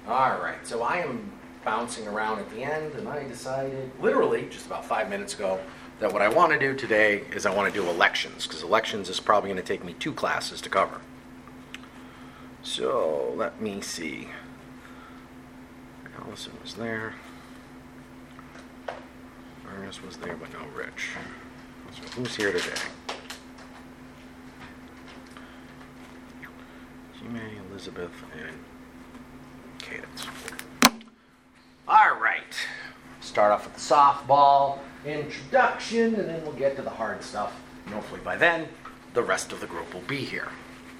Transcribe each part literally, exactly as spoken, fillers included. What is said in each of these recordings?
All right, so I am bouncing around at the end, and I decided, literally, just about five minutes ago, that what I want to do today is I want to do elections, because elections is probably going to take me two classes to cover. So, let me see. Allison was there. Ernest was there, but no Rich. So who's here today? G-May, Elizabeth, and Cadence. All right. Start off with the softball introduction, and then we'll get to the hard stuff. And hopefully by then, the rest of the group will be here.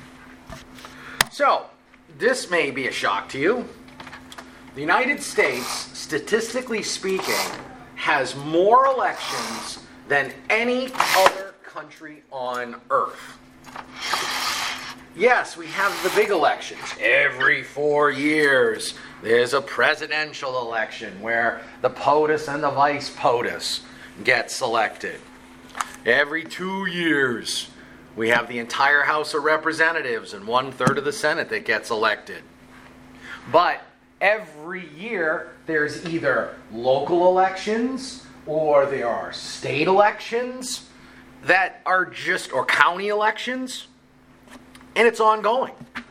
So, this may be a shock to you. The United States, statistically speaking, has more elections than any other country on Earth. Yes, we have the big elections. Every four years, there's a presidential election where the POTUS and the vice POTUS get selected. Every two years, we have the entire House of Representatives and one-third of the Senate that gets elected. But every year, there's either local elections or there are state elections that are just, or county elections, and it's ongoing.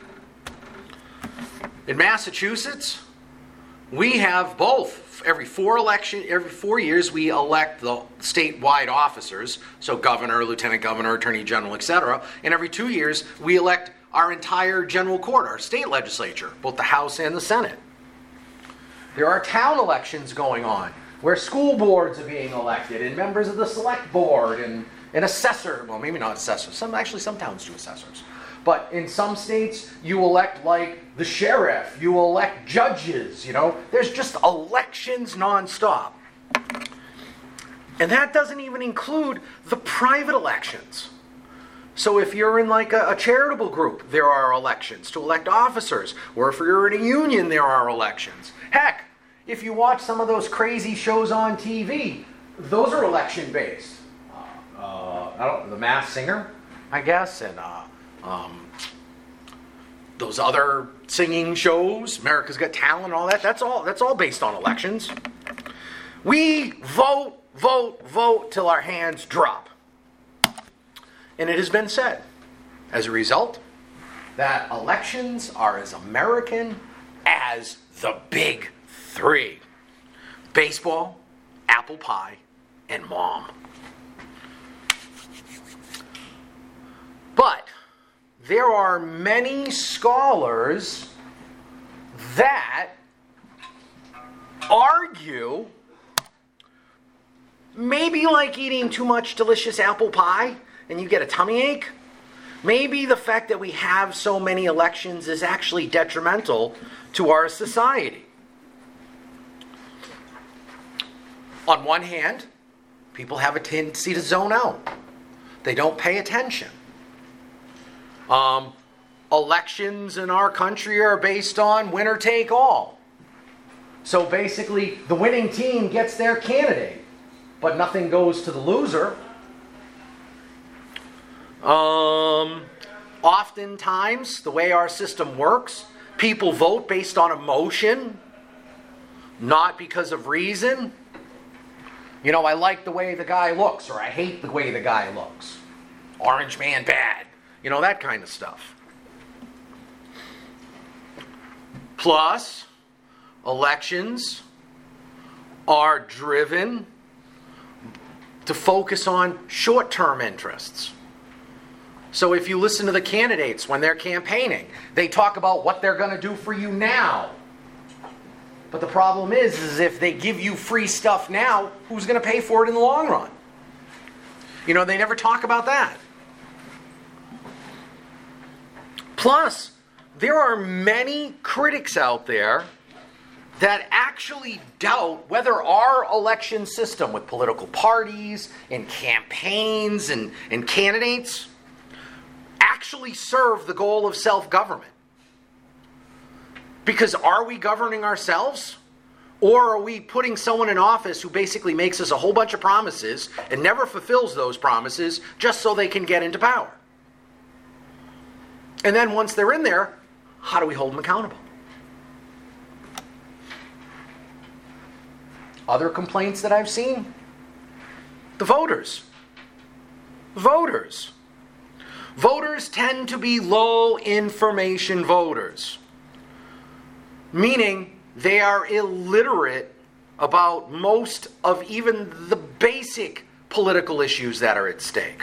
In Massachusetts, we have both. Every four election, every four years, we elect the statewide officers, so governor, lieutenant governor, attorney general, et cetera. And every two years, we elect our entire general court, our state legislature, both the House and the Senate. There are town elections going on where school boards are being elected and members of the select board and an assessor. Well, maybe not assessors. Some actually some towns do assessors. But in some states, you elect like the sheriff. You elect judges, you know. There's just elections nonstop. And that doesn't even include the private elections. So if you're in like a, a charitable group, there are elections to elect officers. Or if you're in a union, there are elections. Heck, if you watch some of those crazy shows on T V, those are election-based. Uh, uh, I don't, The Masked Singer, I guess, and uh, um, those other singing shows, America's Got Talent, and all that. That's all. That's all based on elections. We vote, vote, vote till our hands drop. And it has been said, as a result, that elections are as American as the big three: baseball, apple pie, and mom. But there are many scholars that argue maybe like eating too much delicious apple pie and you get a tummy ache. Maybe the fact that we have so many elections is actually detrimental to our society. On one hand, people have a tendency to zone out. They don't pay attention. Um, elections in our country are based on winner take all. So basically, the winning team gets their candidate, but nothing goes to the loser. Um, oftentimes, the way our system works, people vote based on emotion, not because of reason. You know, I like the way the guy looks, or I hate the way the guy looks. Orange man bad. You know, that kind of stuff. Plus, elections are driven to focus on short-term interests. So if you listen to the candidates when they're campaigning, they talk about what they're going to do for you now. But the problem is, is if they give you free stuff now, who's going to pay for it in the long run? You know, they never talk about that. Plus, there are many critics out there that actually doubt whether our election system with political parties and campaigns and, and candidates actually serve the goal of self-government. Because are we governing ourselves? Or are we putting someone in office who basically makes us a whole bunch of promises and never fulfills those promises just so they can get into power? And then once they're in there, how do we hold them accountable? other complaints that I've seen? The voters. Voters. Voters tend to be low information voters, meaning they are illiterate about most of even the basic political issues that are at stake.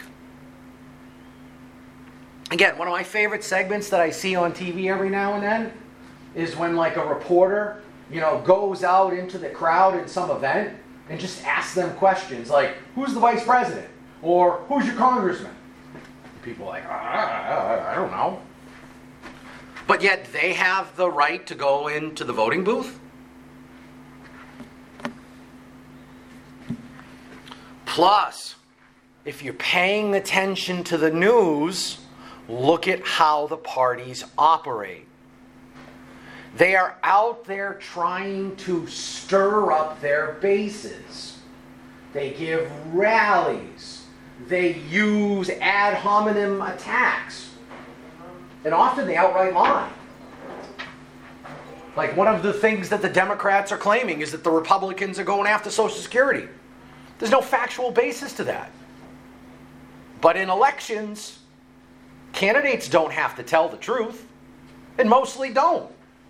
Again, one of my favorite segments that I see on T V every now and then is when like a reporter, you know, goes out into the crowd in some event and just asks them questions like, who's the vice president? Or who's your congressman? People are like, I, I don't know. But yet they have the right to go into the voting booth? Plus, if you're paying attention to the news, look at how the parties operate. They are out there trying to stir up their bases. They give rallies. They use ad hominem attacks. And often they outright lie. Like one of the things that the Democrats are claiming is that the Republicans are going after Social Security. There's no factual basis to that. But in elections, candidates don't have to tell the truth, and mostly don't.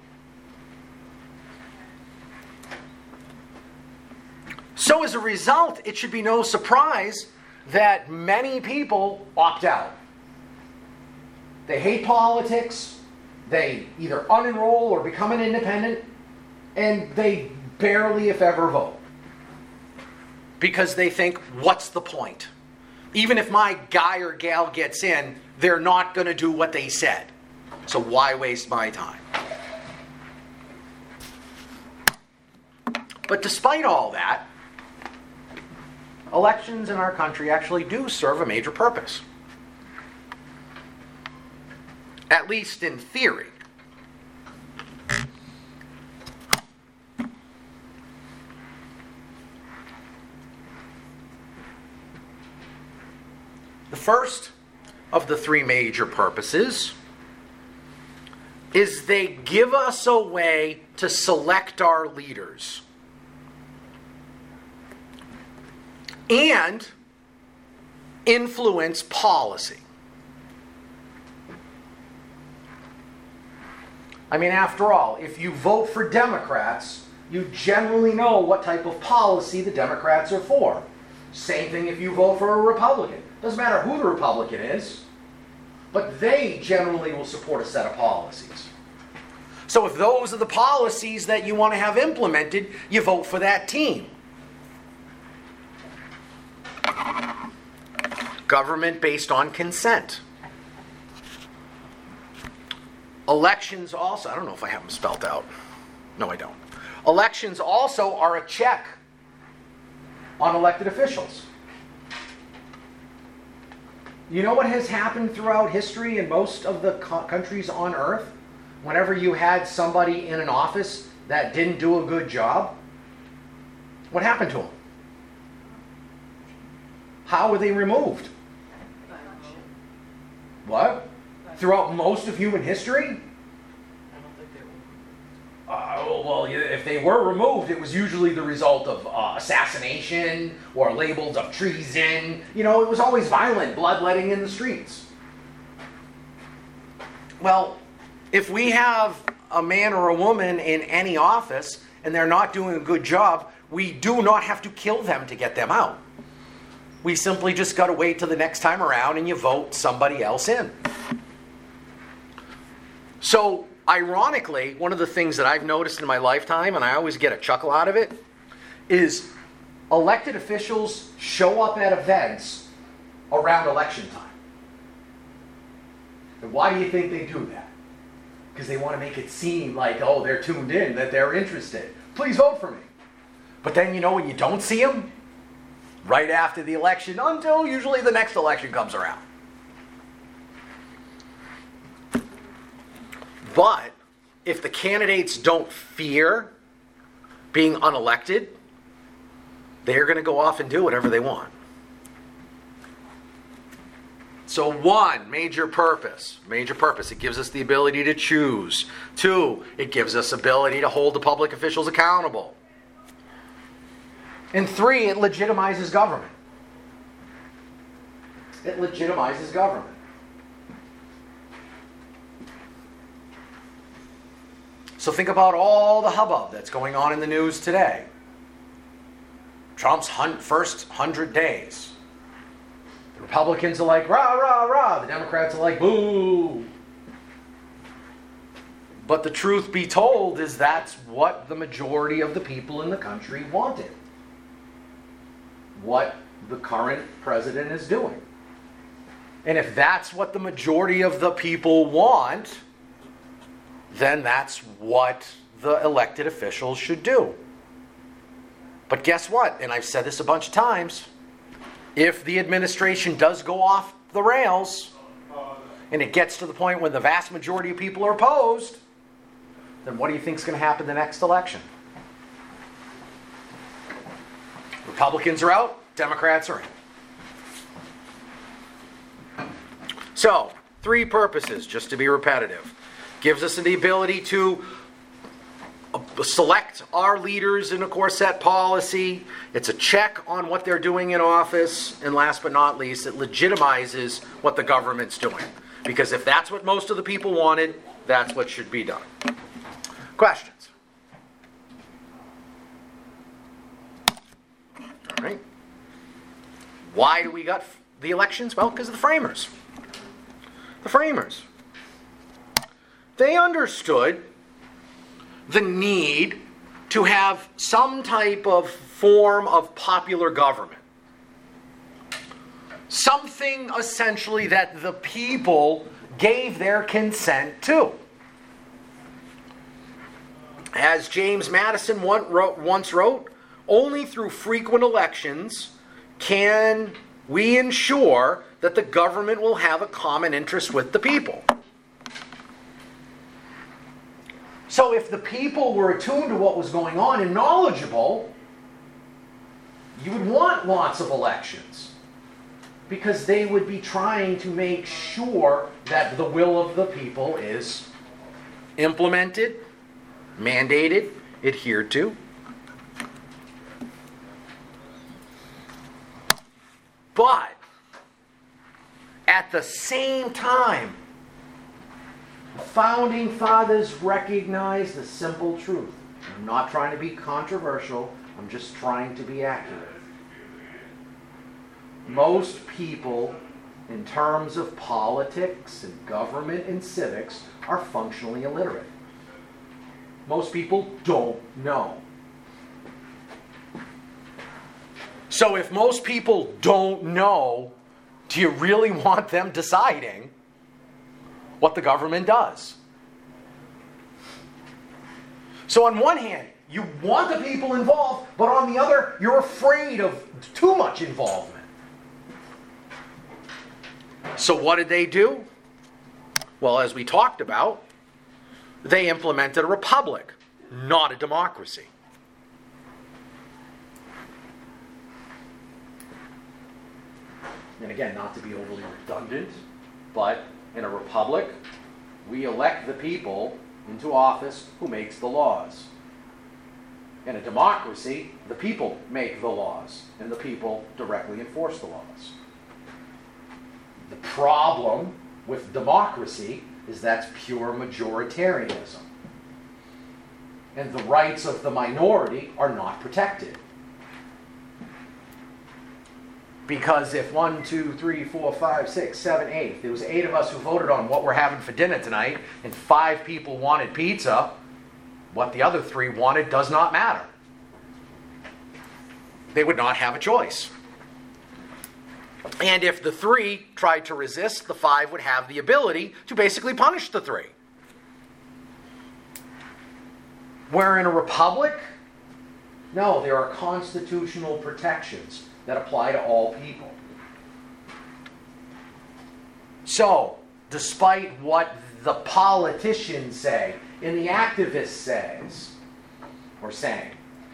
So as a result, it should be no surprise that many people opt out. They hate politics, they either unenroll or become an independent, and they barely, if ever, vote. Because they think, what's the point? Even if my guy or gal gets in, they're not going to do what they said. So why waste my time? But despite all that, elections in our country actually do serve a major purpose. At least in theory. The first of the three major purposes is they give us a way to select our leaders and influence policy. I mean, after all, if you vote for Democrats, you generally know what type of policy the Democrats are for. Same thing if you vote for a Republican. Doesn't matter who the Republican is, but they generally will support a set of policies. So if those are the policies that you want to have implemented, you vote for that team. Government based on consent. Elections also, I don't know if I have them spelled out. No, I don't. Elections also are a check on elected officials. You know what has happened throughout history in most of the co- countries on earth? Whenever you had somebody in an office that didn't do a good job, what happened to them? How were they removed? What? Throughout most of human history? Uh, well, if they were removed, it was usually the result of uh, assassination or labels of treason. You know, it was always violent, bloodletting in the streets. Well, if we have a man or a woman in any office and they're not doing a good job, we do not have to kill them to get them out. We simply just got to wait till the next time around and you vote somebody else in. So, ironically, one of the things that I've noticed in my lifetime, and I always get a chuckle out of it, is elected officials show up at events around election time. And why do you think they do that? Because they want to make it seem like, oh, they're tuned in, that they're interested. Please vote for me. But then, you know, when you don't see them, right after the election, until usually the next election comes around. But if the candidates don't fear being unelected, they're going to go off and do whatever they want. So one, major purpose. Major purpose. It gives us the ability to choose. Two, it gives us ability to hold the public officials accountable. And three, it legitimizes government. It legitimizes government. So think about all the hubbub that's going on in the news today. Trump's hun- first hundred days. The Republicans are like, rah, rah, rah. The Democrats are like, boo. But the truth be told is that's what the majority of the people in the country wanted. What the current president is doing. And if that's what the majority of the people want, then that's what the elected officials should do. But guess what? And I've said this a bunch of times. If the administration does go off the rails, and it gets to the point when the vast majority of people are opposed, then what do you think is going to happen the next election? Republicans are out, Democrats are in. So, three purposes, just to be repetitive. Gives us the ability to select our leaders in a core set policy. It's a check on what they're doing in office. And last but not least, it legitimizes what the government's doing. Because if that's what most of the people wanted, that's what should be done. Questions? All right. Why do we got the elections? Well, because of the framers. The framers. They understood the need to have some type of form of popular government. Something essentially that the people gave their consent to. As James Madison once wrote, only through frequent elections can we ensure that the government will have a common interest with the people. So if the people were attuned to what was going on and knowledgeable, you would want lots of elections. Because they would be trying to make sure that the will of the people is implemented, mandated, adhered to. But at the same time, the Founding Fathers recognized the simple truth. I'm not trying to be controversial, I'm just trying to be accurate. Most people, in terms of politics and government and civics, are functionally illiterate. Most people don't know. So if most people don't know, do you really want them deciding what the government does? So on one hand, you want the people involved, but on the other, you're afraid of too much involvement. So what did they do? Well, as we talked about, they implemented a republic, not a democracy. And again, not to be overly redundant, but in a republic, we elect the people into office who makes the laws. In a democracy, the people make the laws, and the people directly enforce the laws. The problem with democracy is that's pure majoritarianism. And the rights of the minority are not protected. Because if one, two, three, four, five, six, seven, eight, if there was eight of us who voted on what we're having for dinner tonight, and five people wanted pizza, what the other three wanted does not matter. They would not have a choice. And if the three tried to resist, the five would have the ability to basically punish the three. Where in a republic, no, there are constitutional protections that apply to all people. So, despite what the politicians say and the activists says, or saying,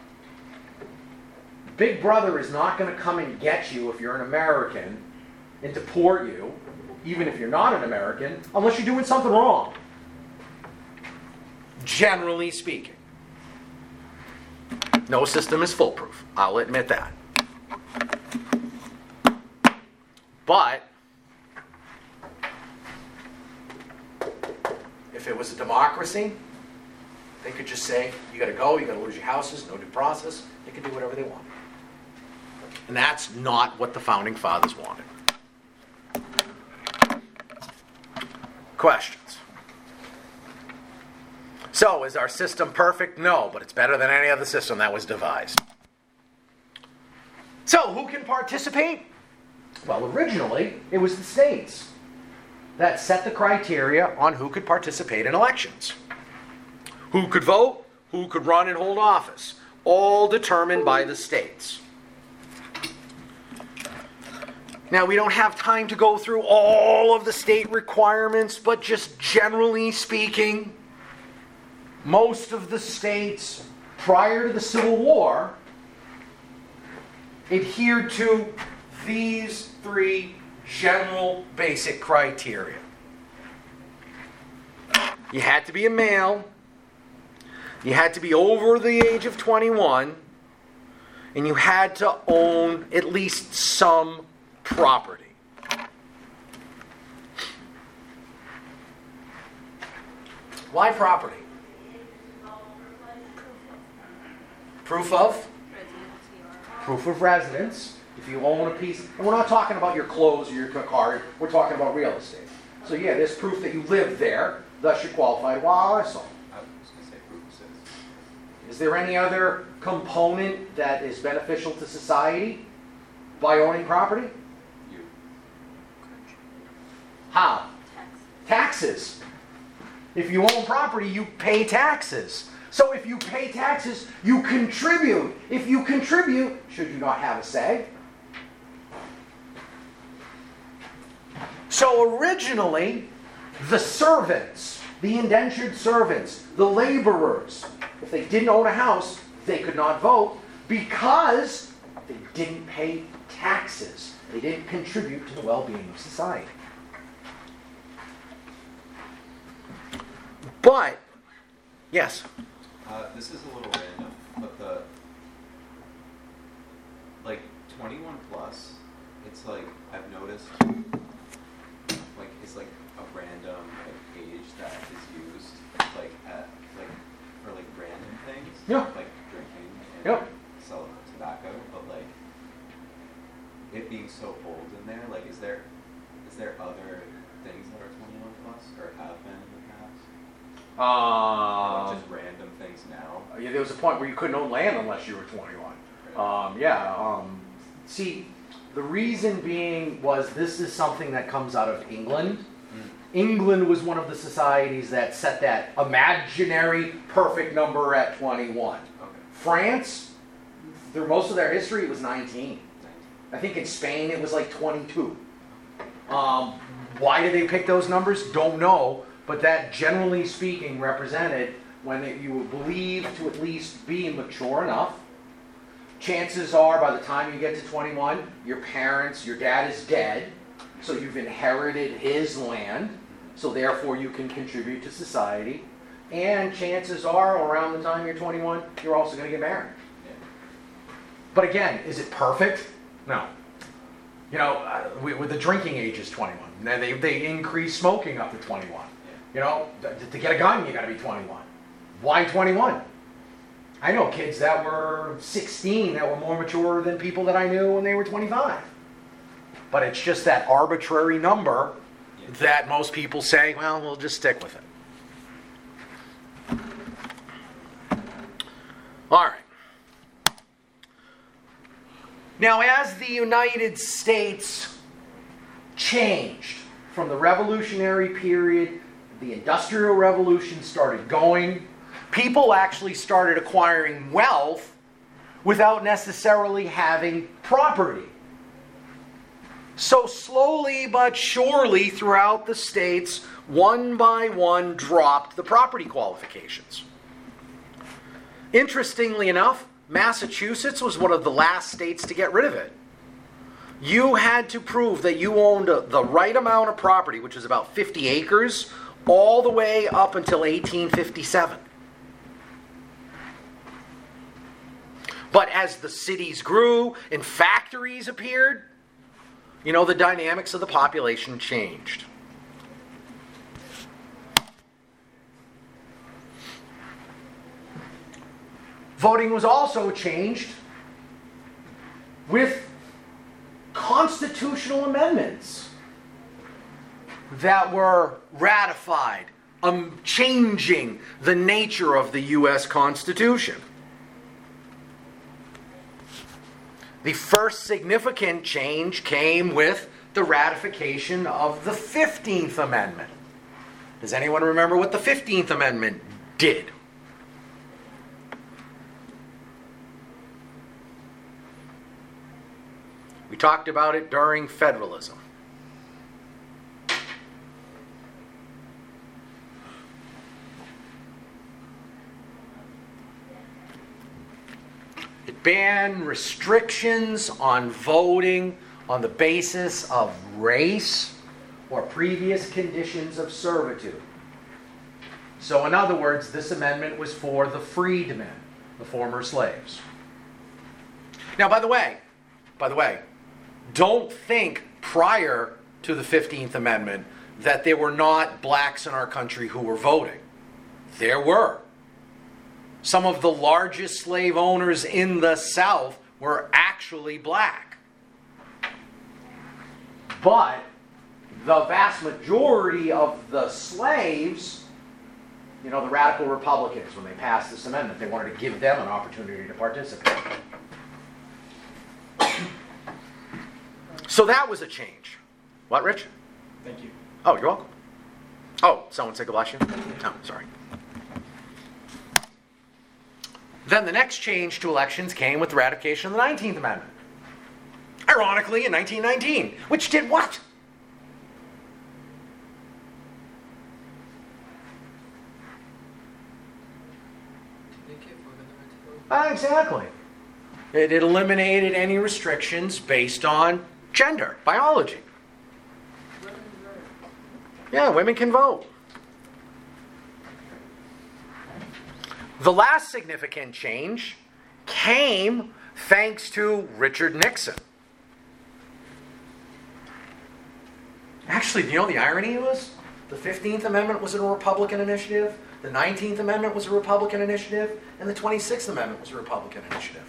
Big Brother is not going to come and get you if you're an American and deport you, even if you're not an American, unless you're doing something wrong. Generally speaking. No system is foolproof. I'll admit that. But if it was a democracy, they could just say, you got to go, you got to lose your houses, no due process. They could do whatever they want. And that's not what the Founding Fathers wanted. Questions? So, is our system perfect? No, but it's better than any other system that was devised. So, who can participate? Well, originally, it was the states that set the criteria on who could participate in elections. Who could vote, who could run and hold office, all determined by the states. Now, we don't have time to go through all of the state requirements, but just generally speaking, most of the states prior to the Civil War adhered to these three general basic criteria. You had to be a male, you had to be over the age of twenty-one, and you had to own at least some property. Why property? Proof of? Proof of residence. If you own a piece, and we're not talking about your clothes or your car, we're talking about real estate. So yeah, there's proof that you live there, thus you're qualified. Wow, that's all. I was going to say proof of citizenship. Is there any other component that is beneficial to society by owning property? You. How? Taxes. If you own property, you pay taxes. So if you pay taxes, you contribute. If you contribute, should you not have a say? So originally, the servants, the indentured servants, the laborers, if they didn't own a house, they could not vote because they didn't pay taxes. They didn't contribute to the well-being of society. But, yes? Uh, this is a little random, but the, like, twenty-one plus, it's like, I've noticed, like, it's like a random, like, age that is used, like, at, like, for, like, random things. Yeah. Like, drinking and Yep. selling tobacco, but, like, it being so old in there, like, is there, is there other things that are twenty-one plus, or have been in the past? Uh, Like, just random things now? yeah, there was a point where you couldn't own land unless you were twenty-one. Um, yeah. Um, see, the reason being was this is something that comes out of England. Mm. England was one of the societies that set that imaginary perfect number at twenty-one. Okay. France, through most of their history, it was nineteen. I think in Spain it was like twenty-two. Um, why did they pick those numbers? Don't know. But that, generally speaking, represented when it, you were believed to at least be mature enough. Chances are, by the time you get to twenty-one, your parents, your dad is dead, so you've inherited his land, so therefore you can contribute to society. And chances are, around the time you're twenty-one, you're also going to get married. Yeah. But again, is it perfect? No. You know, uh, we, with the drinking age is twenty-one. Now they they increase smoking up to twenty-one. You know, to, to get a gun, you got to be twenty-one. Why twenty-one? I know kids that were sixteen that were more mature than people that I knew when they were twenty-five. But it's just that arbitrary number Yeah. that most people say, well, we'll just stick with it. All right. Now, as the United States changed from the Revolutionary period, the Industrial Revolution started going, people actually started acquiring wealth without necessarily having property. So slowly but surely throughout the states, one by one dropped the property qualifications. Interestingly enough, Massachusetts was one of the last states to get rid of it. You had to prove that you owned a, the right amount of property, which was about fifty acres, all the way up until eighteen fifty-seven. But as the cities grew and factories appeared, you know, the dynamics of the population changed. Voting was also changed with constitutional amendments that were ratified, um, changing the nature of the U S Constitution. The first significant change came with the ratification of the fifteenth Amendment. Does anyone remember what the fifteenth Amendment did? We talked about it during federalism. It banned restrictions on voting on the basis of race or previous conditions of servitude. So in other words, this amendment was for the freedmen, the former slaves. Now, by the way, by the way, don't think prior to the fifteenth Amendment that there were not blacks in our country who were voting. There were. Some of the largest slave owners in the South were actually black. But the vast majority of the slaves, you know, the radical Republicans, when they passed this amendment, they wanted to give them an opportunity to participate. So that was a change. What, Rich? Thank you. Oh, you're welcome. Oh, someone say God bless you? Oh, sorry. Then the next change to elections came with the ratification of the nineteenth Amendment. Ironically, in nineteen nineteen, which did what? Ah, exactly. It, it eliminated any restrictions based on gender, biology. Yeah, women can vote. The last significant change came thanks to Richard Nixon. Actually, do you know the irony was? The fifteenth Amendment was a Republican initiative, the nineteenth Amendment was a Republican initiative, and the twenty-sixth Amendment was a Republican initiative.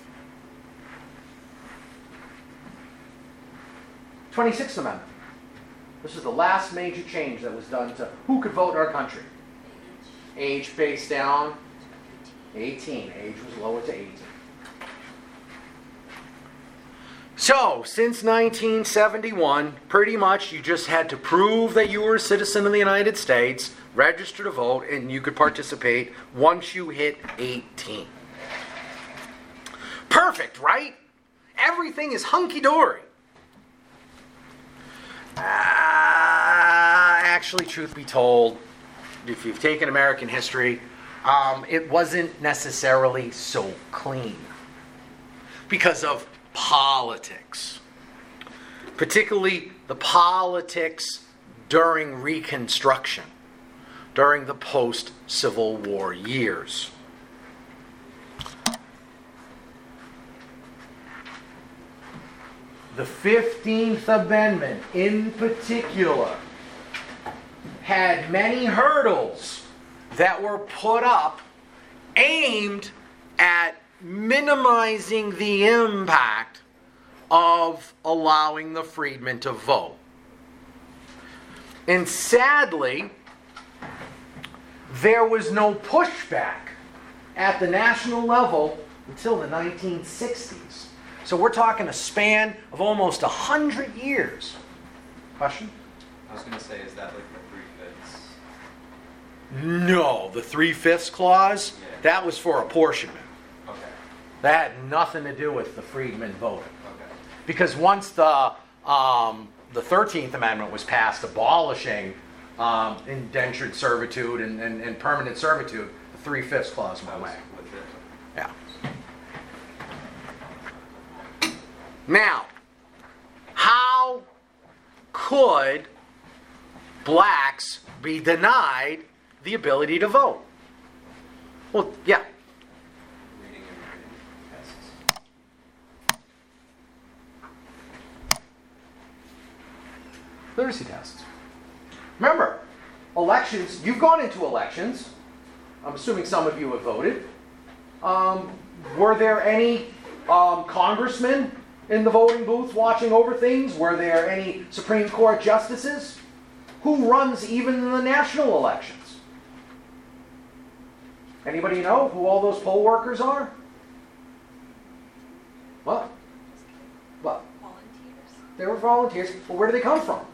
twenty-sixth Amendment. This is the last major change that was done to who could vote in our country. Age based down, eighteen. Age was lowered to eighteen. So, since nineteen seventy-one, pretty much you just had to prove that you were a citizen of the United States, register to vote, and you could participate once you hit eighteen. Perfect, right? Everything is hunky-dory. Uh, actually, truth be told, if you've taken American history, um, it wasn't necessarily so clean because of politics, particularly the politics during Reconstruction, during the post-Civil War years. The fifteenth Amendment, in particular, had many hurdles that were put up aimed at minimizing the impact of allowing the freedmen to vote. And sadly, there was no pushback at the national level until the nineteen sixties. So we're talking a span of almost one hundred years. Question? I was going to say, is that like the three-fifths? No, the three-fifths clause, Yeah. that was for apportionment. Okay. That had nothing to do with the freedmen voting. Okay. Because once the um, the thirteenth Amendment was passed abolishing um, indentured servitude and, and, and permanent servitude, the three-fifths clause went That was away. with it. Yeah. Now, how could blacks be denied the ability to vote? Well, yeah. Reading and writing tests. Literacy tests. Remember, elections, you've gone into elections. I'm assuming some of you have voted. Um, were there any um, congressmen in the voting booth watching over things? Were there any Supreme Court justices? Who runs even the national elections? Anybody know who all those poll workers are? What? What? Volunteers. They were volunteers. Well, where do they come from?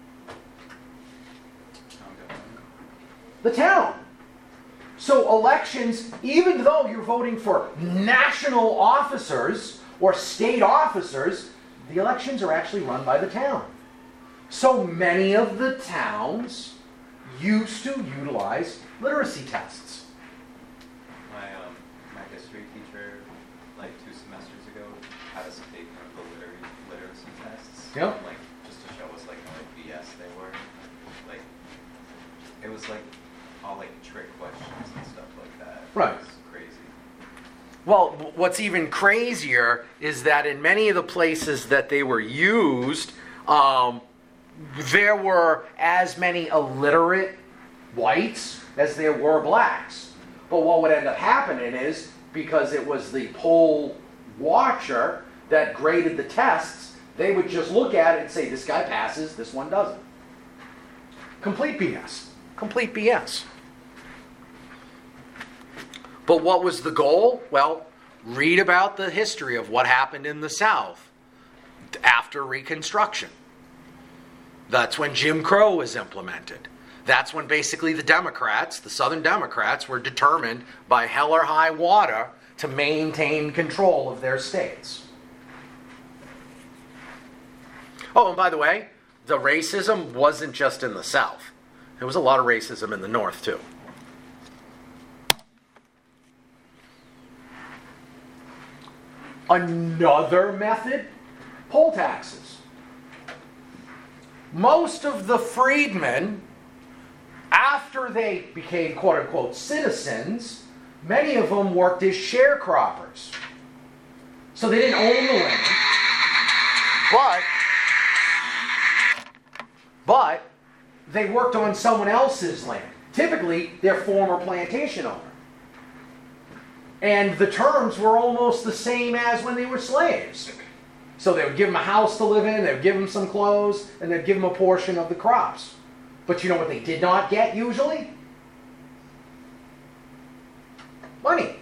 The town. So elections, even though you're voting for national officers or state officers, the elections are actually run by the town. So many of the towns used to utilize literacy tests. My um, my history teacher, like two semesters ago, had us take one of the liter- literacy tests. Yep. And, like, just to show us like how like B S they were. Like, it was like all like trick questions and stuff like that. Right. It was crazy. Well, what's even crazier is that in many of the places that they were used, um, there were as many illiterate whites as there were blacks. But what would end up happening is, because it was the poll watcher that graded the tests, they would just look at it and say, this guy passes, this one doesn't. Complete B S. Complete B S. But what was the goal? Well, read about the history of what happened in the South after Reconstruction. That's when Jim Crow was implemented. That's when basically the Democrats, the Southern Democrats, were determined by hell or high water to maintain control of their states. Oh, and by the way, the racism wasn't just in the South. There was a lot of racism in the North, too. Another method, poll taxes. Most of the freedmen, after they became quote-unquote citizens, many of them worked as sharecroppers. So they didn't own the land. But, but they worked on someone else's land. Typically, their former plantation owner. And the terms were almost the same as when they were slaves. So they would give them a house to live in, they would give them some clothes, and they'd give them a portion of the crops. But you know what they did not get usually? Money.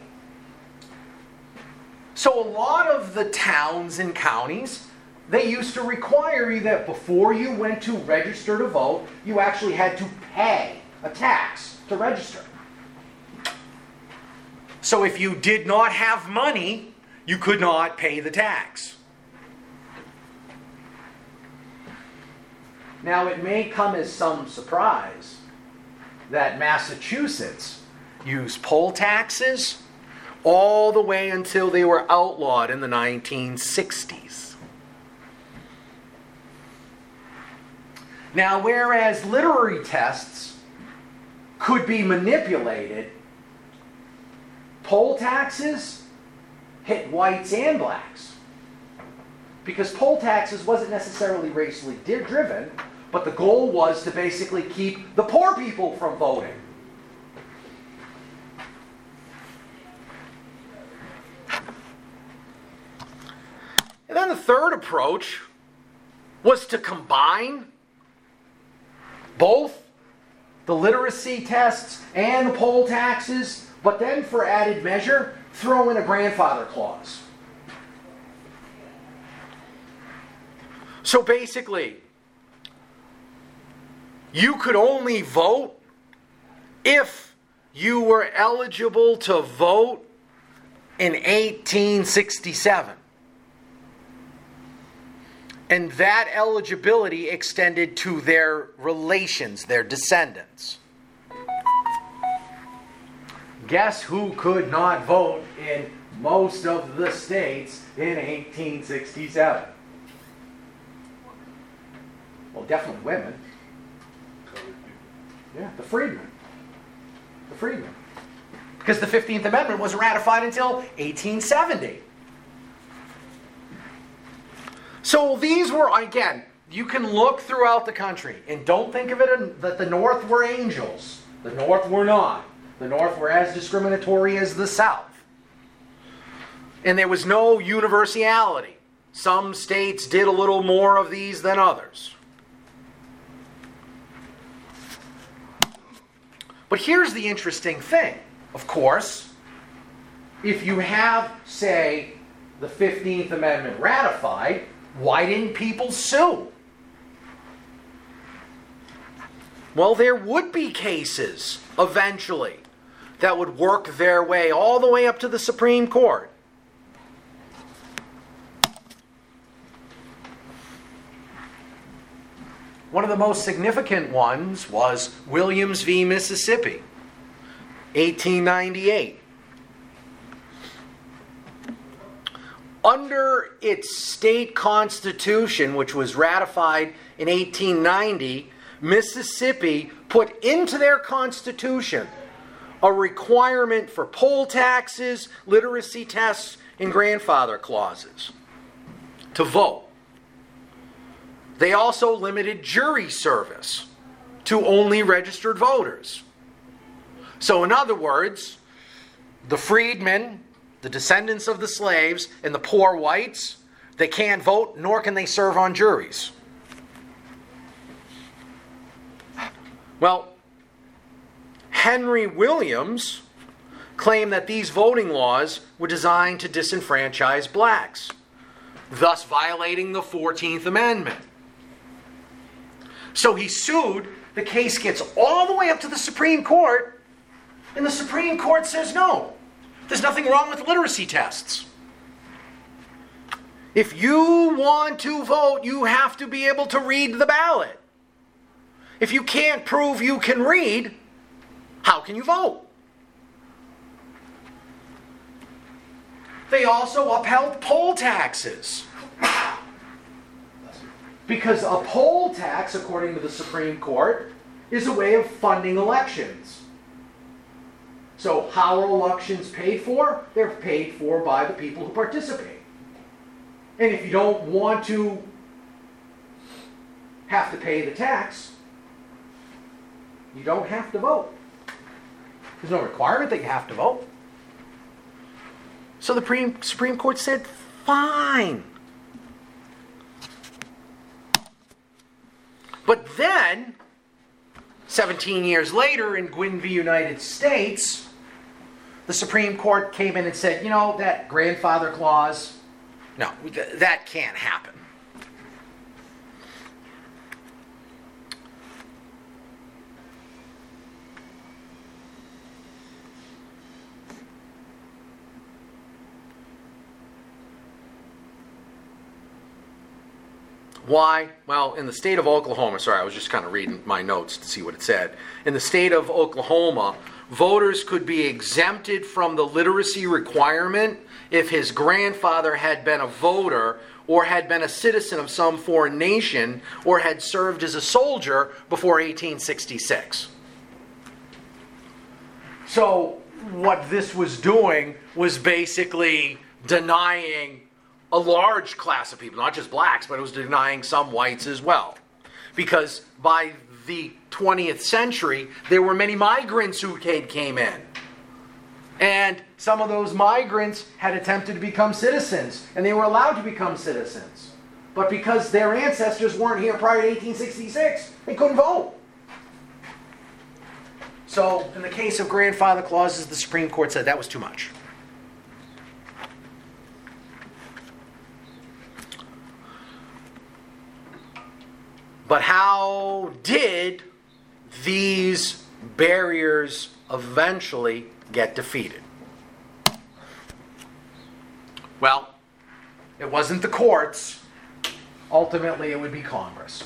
So a lot of the towns and counties, they used to require you that before you went to register to vote, you actually had to pay a tax to register. So if you did not have money, you could not pay the tax. Now it may come as some surprise that Massachusetts used poll taxes all the way until they were outlawed in the nineteen sixties. Now, whereas literary tests could be manipulated, poll taxes hit whites and blacks. Because poll taxes wasn't necessarily racially di- driven, but the goal was to basically keep the poor people from voting. And then the third approach was to combine both the literacy tests and the poll taxes, but then for added measure, throw in a grandfather clause. So basically, you could only vote if you were eligible to vote in eighteen sixty-seven. And that eligibility extended to their relations, their descendants. Guess who could not vote in most of the states in eighteen sixty-seven? Well, definitely women. Yeah, the freedmen. The freedmen. Because the fifteenth Amendment wasn't ratified until eighteen seventy. So these were, again, you can look throughout the country, and don't think of it in, that the North were angels. The North were not. The North were as discriminatory as the South. And there was no universality. Some states did a little more of these than others. But here's the interesting thing. Of course, if you have, say, the fifteenth Amendment ratified, why didn't people sue? Well, there would be cases, eventually, that would work their way all the way up to the Supreme Court. One of the most significant ones was Williams v. Mississippi, eighteen ninety-eight. Under its state constitution, which was ratified in eighteen ninety, Mississippi put into their constitution a requirement for poll taxes, literacy tests, and grandfather clauses to vote. They also limited jury service to only registered voters. So in other words, the freedmen, the descendants of the slaves, and the poor whites, they can't vote, nor can they serve on juries. Well, Henry Williams claimed that these voting laws were designed to disenfranchise blacks, thus violating the fourteenth Amendment. So he sued. The case gets all the way up to the Supreme Court, and the Supreme Court says no. There's nothing wrong with literacy tests. If you want to vote, you have to be able to read the ballot. If you can't prove you can read, how can you vote? They also upheld poll taxes. Because a poll tax, according to the Supreme Court, is a way of funding elections. So how are elections paid for? They're paid for by the people who participate. And if you don't want to have to pay the tax, you don't have to vote. There's no requirement that you have to vote. So the Supreme Court said, fine. But then, seventeen years later, in Gwynne v. United States, the Supreme Court came in and said, you know, that grandfather clause, no, th- that can't happen. Why? Well, in the state of Oklahoma, sorry, I was just kind of reading my notes to see what it said. In the state of Oklahoma, voters could be exempted from the literacy requirement if his grandfather had been a voter or had been a citizen of some foreign nation or had served as a soldier before eighteen sixty-six. So what this was doing was basically denying a large class of people, not just blacks, but it was denying some whites as well. Because by the twentieth century, there were many migrants who came in. And some of those migrants had attempted to become citizens, and they were allowed to become citizens. But because their ancestors weren't here prior to eighteen sixty-six, they couldn't vote. So, in the case of grandfather clauses, the Supreme Court said that was too much. But how did these barriers eventually get defeated? Well, it wasn't the courts. Ultimately, it would be Congress.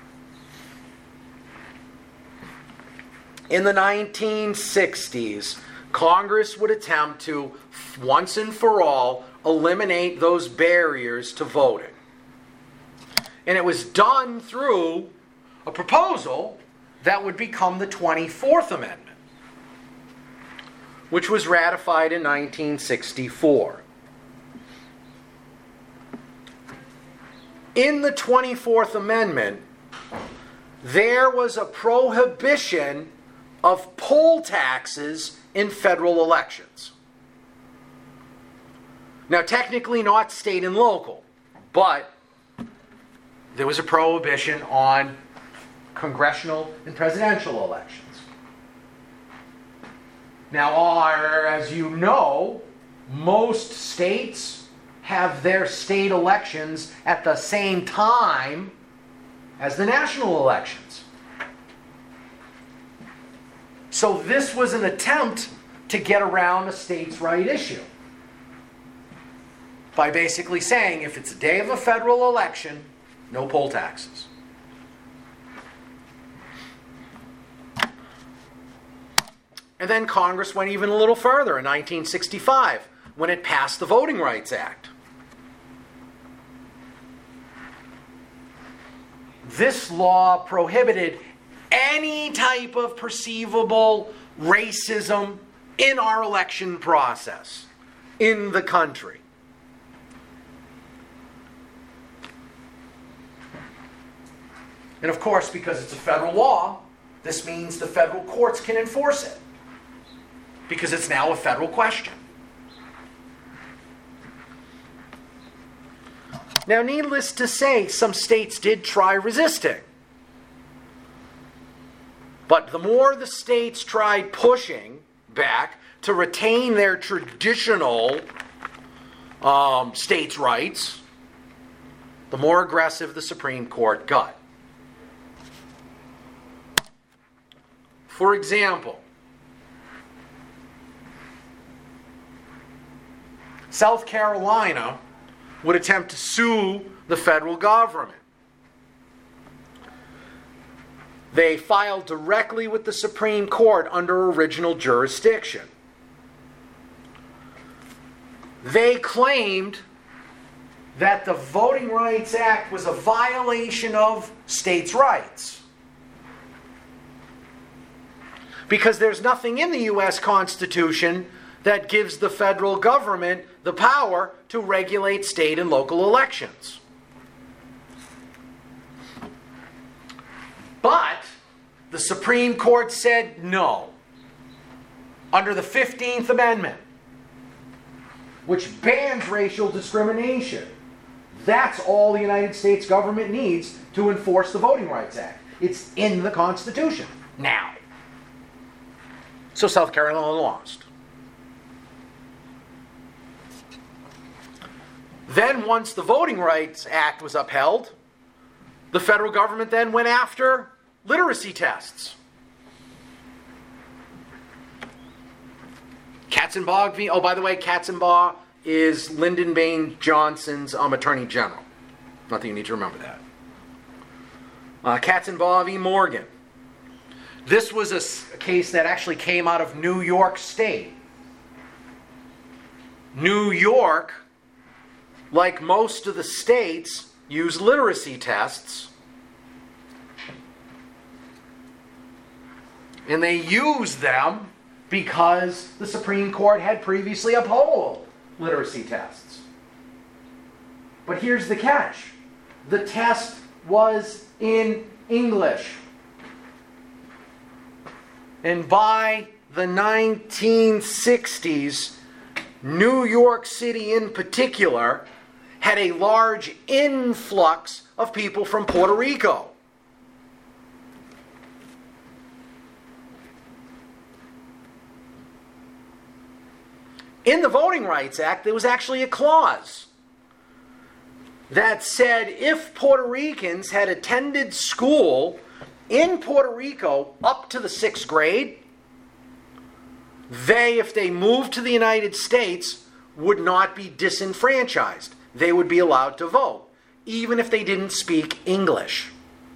In the nineteen sixties, Congress would attempt to, once and for all, eliminate those barriers to voting. And it was done through a proposal that would become the twenty-fourth Amendment, which was ratified in nineteen sixty-four. in the twenty-fourth Amendment, there was a prohibition of poll taxes in federal elections. Now, technically not state and local, but there was a prohibition on congressional and presidential elections. Now, are, as you know, most states have their state elections at the same time as the national elections. So this was an attempt to get around a states' right issue by basically saying if it's a day of a federal election, no poll taxes. And then Congress went even a little further in nineteen sixty-five when it passed the Voting Rights Act. This law prohibited any type of perceivable racism in our election process in the country. And of course, because it's a federal law, this means the federal courts can enforce it, because it's now a federal question. Now, needless to say, some states did try resisting. But the more the states tried pushing back to retain their traditional um, states' rights, the more aggressive the Supreme Court got. For example, South Carolina would attempt to sue the federal government. They filed directly with the Supreme Court under original jurisdiction. They claimed that the Voting Rights Act was a violation of states' rights, because there's nothing in the U S Constitution that gives the federal government the power to regulate state and local elections. But the Supreme Court said no. Under the fifteenth Amendment, which bans racial discrimination, that's all the United States government needs to enforce the Voting Rights Act. It's in the Constitution now. So South Carolina lost. Then, once the Voting Rights Act was upheld, the federal government then went after literacy tests. Katzenbach v. Oh, by the way, Katzenbach is Lyndon Baines Johnson's um, Attorney General. Not that you need to remember that. Uh, Katzenbach v. Morgan. This was a, a case that actually came out of New York State. New York, like most of the states, use literacy tests. And they use them because the Supreme Court had previously upheld literacy tests. But here's the catch. The test was in English. And by the nineteen sixties, New York City in particular had a large influx of people from Puerto Rico. In the Voting Rights Act, there was actually a clause that said if Puerto Ricans had attended school in Puerto Rico up to the sixth grade, they, if they moved to the United States, would not be disenfranchised. They would be allowed to vote, even if they didn't speak English.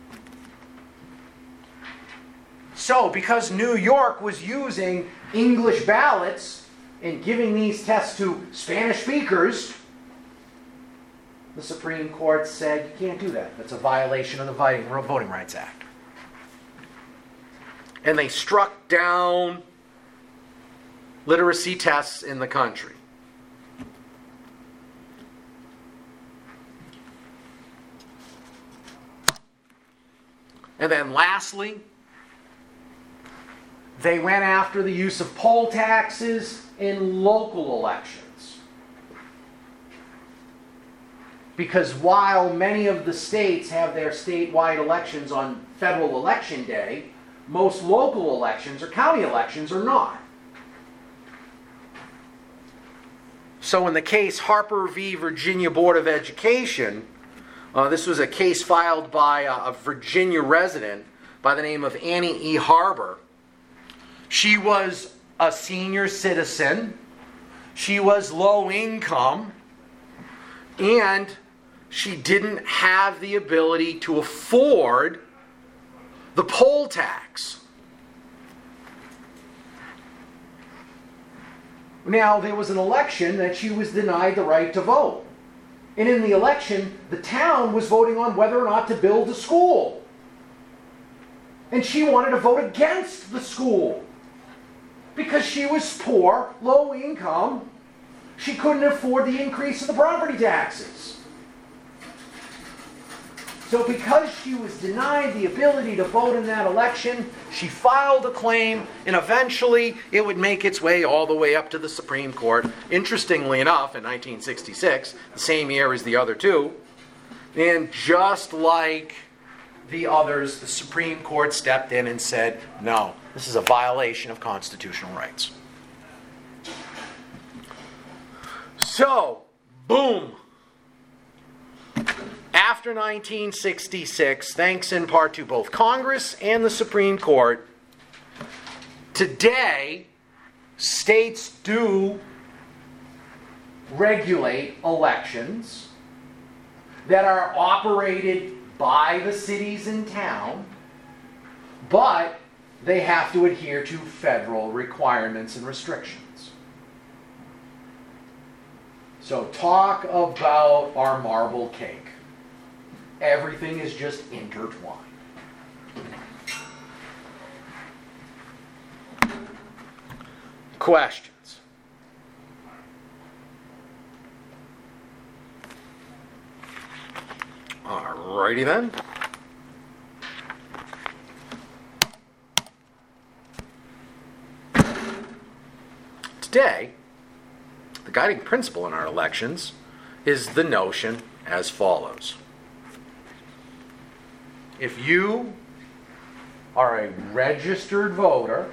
So, because New York was using English ballots and giving these tests to Spanish speakers, the Supreme Court said, you can't do that. That's a violation of the Voting Rights Act. And they struck down literacy tests in the country. And then lastly, they went after the use of poll taxes in local elections. Because while many of the states have their statewide elections on federal election day, most local elections or county elections are not. So in the case Harper v. Virginia Board of Education, uh, this was a case filed by a, a Virginia resident by the name of Annie E. Harbor. She was a senior citizen, she was low income, and she didn't have the ability to afford the poll tax. Now, there was an election that she was denied the right to vote. And in the election, the town was voting on whether or not to build a school. And she wanted to vote against the school. Because she was poor, low income, she couldn't afford the increase in the property taxes. So because she was denied the ability to vote in that election, she filed a claim, and eventually it would make its way all the way up to the Supreme Court. Interestingly enough, in nineteen sixty-six, the same year as the other two, and just like the others, the Supreme Court stepped in and said, no, this is a violation of constitutional rights. So, boom. After nineteen sixty-six, thanks in part to both Congress and the Supreme Court, today, states do regulate elections that are operated by the cities and town, but they have to adhere to federal requirements and restrictions. So talk about our marble cake. Everything is just intertwined. Questions? Alrighty then. Today, the guiding principle in our elections is the notion as follows. If you are a registered voter,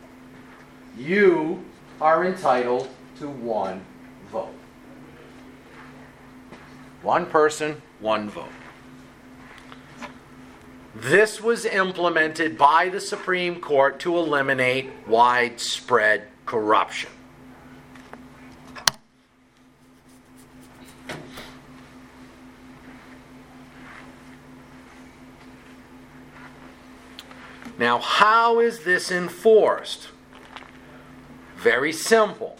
you are entitled to one vote. One person, one vote. This was implemented by the Supreme Court to eliminate widespread corruption. Now, how is this enforced? Very simple.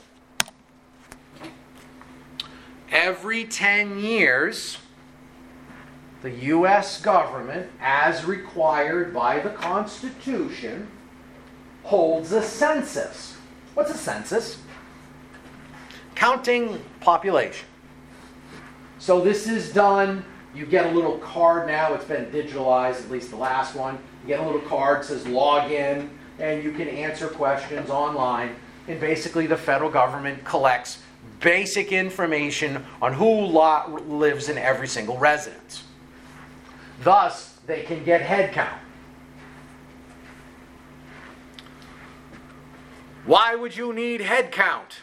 Every ten years, the U S government, as required by the Constitution, holds a census. What's a census? Counting population. So this is done, you get a little card now, it's been digitalized, at least the last one. You get a little card that says log in, and you can answer questions online. And basically the federal government collects basic information on who lot lives in every single residence. Thus, they can get head count. Why would you need head count?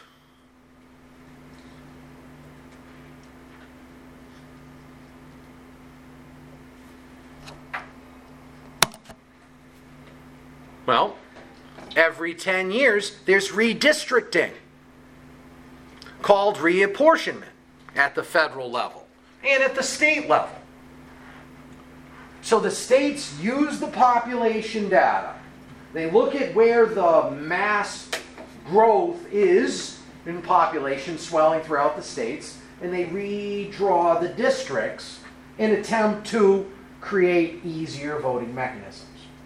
Well, every ten years, there's redistricting, called reapportionment at the federal level and at the state level. So the states use the population data. They look at where the mass growth is in population swelling throughout the states, and they redraw the districts and attempt to create easier voting mechanisms.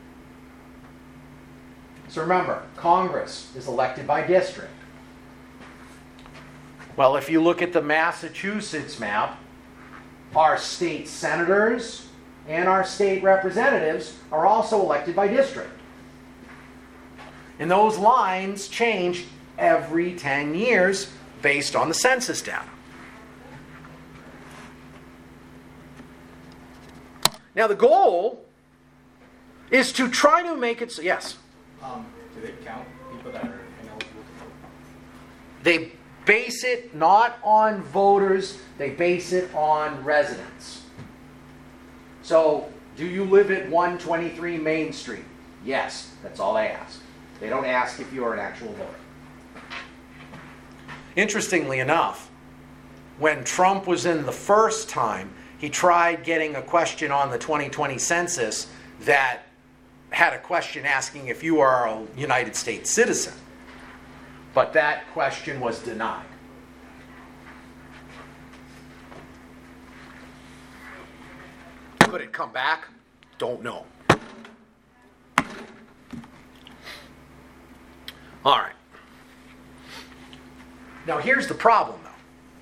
So remember, Congress is elected by district. Well, if you look at the Massachusetts map, our state senators and our state representatives are also elected by district. And those lines change every ten years based on the census data. Now the goal is to try to make it so, yes? Um, do they count people that are ineligible to vote? They base it not on voters, they base it on residents. So, do you live at one twenty-three Main Street? Yes, that's all they ask. They don't ask if you are an actual voter. Interestingly enough, when Trump was in the first time, he tried getting a question on the twenty twenty census that had a question asking if you are a United States citizen. But that question was denied. Could it come back? Don't know. All right. Now here's the problem, though.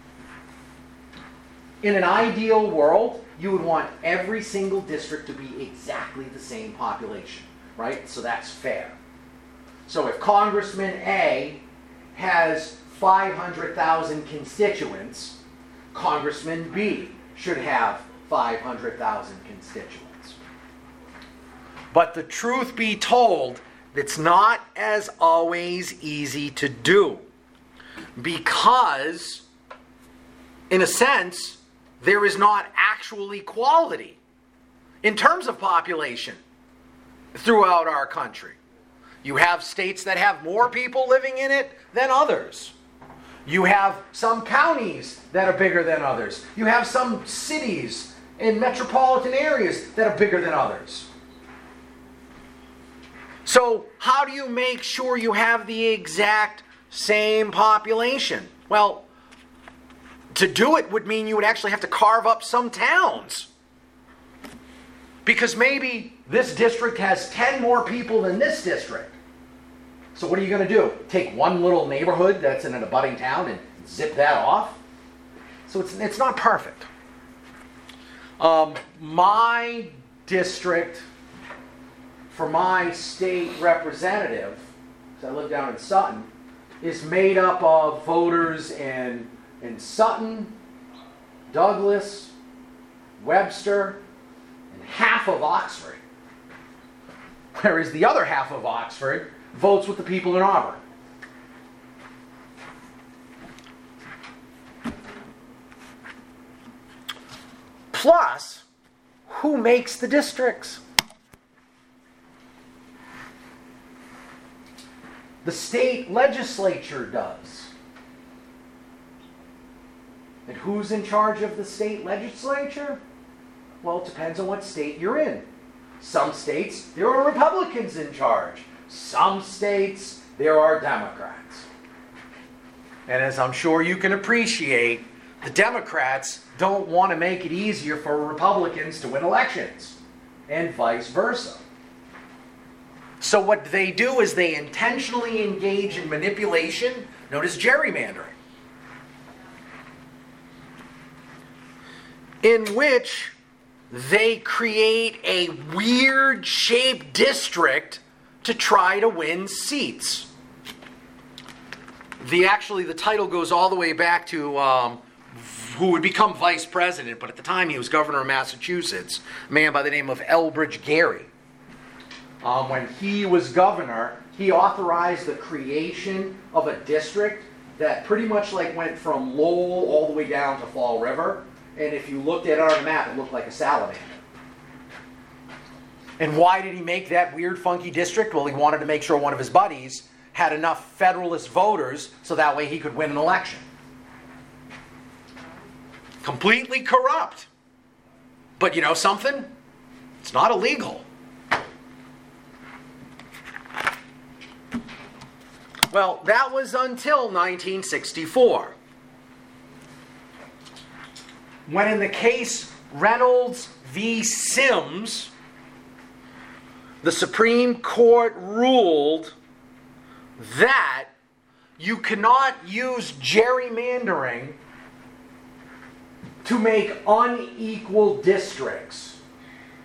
In an ideal world, you would want every single district to be exactly the same population, right? So that's fair. So if Congressman A has five hundred thousand constituents, Congressman B should have five hundred thousand constituents. But the truth be told, it's not as always easy to do. Because, in a sense, there is not actual equality in terms of population throughout our country. You have states that have more people living in it than others. You have some counties that are bigger than others. You have some cities in metropolitan areas that are bigger than others. So how do you make sure you have the exact same population? Well, to do it would mean you would actually have to carve up some towns. Because maybe this district has ten more people than this district. So what are you going to do? Take one little neighborhood that's in an abutting town and zip that off? So it's, it's not perfect. Um, my district, for my state representative, because I live down in Sutton, is made up of voters in, in Sutton, Douglas, Webster, and half of Oxford. Whereas the other half of Oxford votes with the people in Auburn. Plus, who makes the districts? The state legislature does. And who's in charge of the state legislature? Well, it depends on what state you're in. Some states, there are Republicans in charge. Some states, there are Democrats. And as I'm sure you can appreciate, the Democrats don't want to make it easier for Republicans to win elections, and vice versa. So what they do is they intentionally engage in manipulation, known as gerrymandering, in which they create a weird-shaped district to try to win seats. The actually, the title goes all the way back to um, who would become vice president, but at the time he was governor of Massachusetts, a man by the name of Elbridge Gerry. Um, when he was governor, he authorized the creation of a district that pretty much like went from Lowell all the way down to Fall River. And if you looked at it on a map, it looked like a salamander. And why did he make that weird, funky district? Well, he wanted to make sure one of his buddies had enough Federalist voters so that way he could win an election. Completely corrupt. But you know something? It's not illegal. Well, that was until nineteen sixty-four. When in the case Reynolds v. Sims, the Supreme Court ruled that you cannot use gerrymandering to make unequal districts.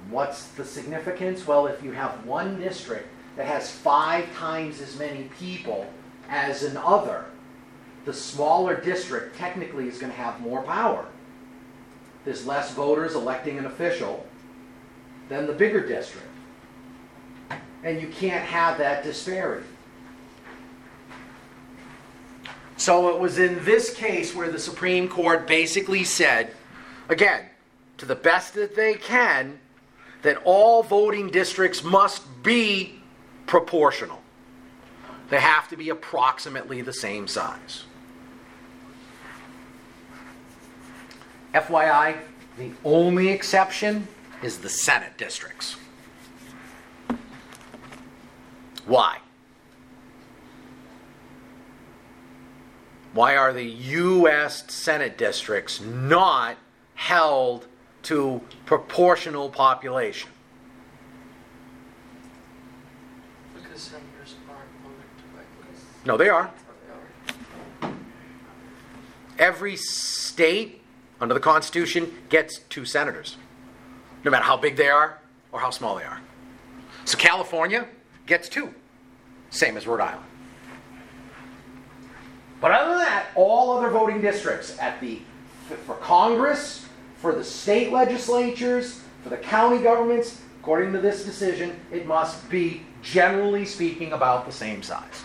What's the significance? Well, if you have one district that has five times as many people as another, the smaller district technically is going to have more power. There's less voters electing an official than the bigger district. And you can't have that disparity. So it was in this case where the Supreme Court basically said, again, to the best that they can, that all voting districts must be proportional. They have to be approximately the same size. F Y I, the only exception is the Senate districts. Why? Why are the U S Senate districts not held to proportional population? Because senators aren't voted directly. No, they are. They are. Every state under the Constitution gets two senators, no matter how big they are or how small they are. So California gets two, same as Rhode Island. But other than that, all other voting districts at the for Congress, for the state legislatures, for the county governments, according to this decision, it must be, generally speaking, about the same size.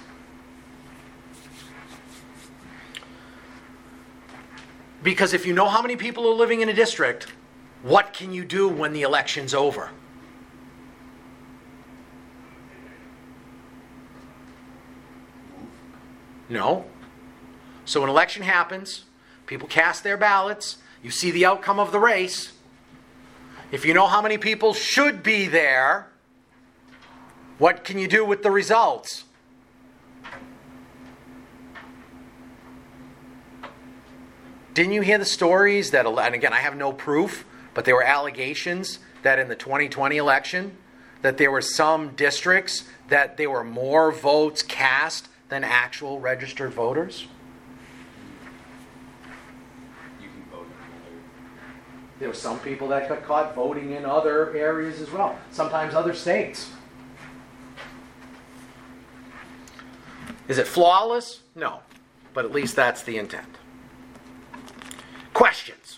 Because if you know how many people are living in a district, what can you do when the election's over? No. So an election happens, people cast their ballots, you see the outcome of the race. If you know how many people should be there, what can you do with the results? Didn't you hear the stories that, and again, I have no proof, but there were allegations that in the twenty twenty election, that there were some districts that there were more votes cast than actual registered voters? You can vote in other. There were some people that got caught voting in other areas as well, sometimes other states. Is it flawless? No, but at least that's the intent. Questions?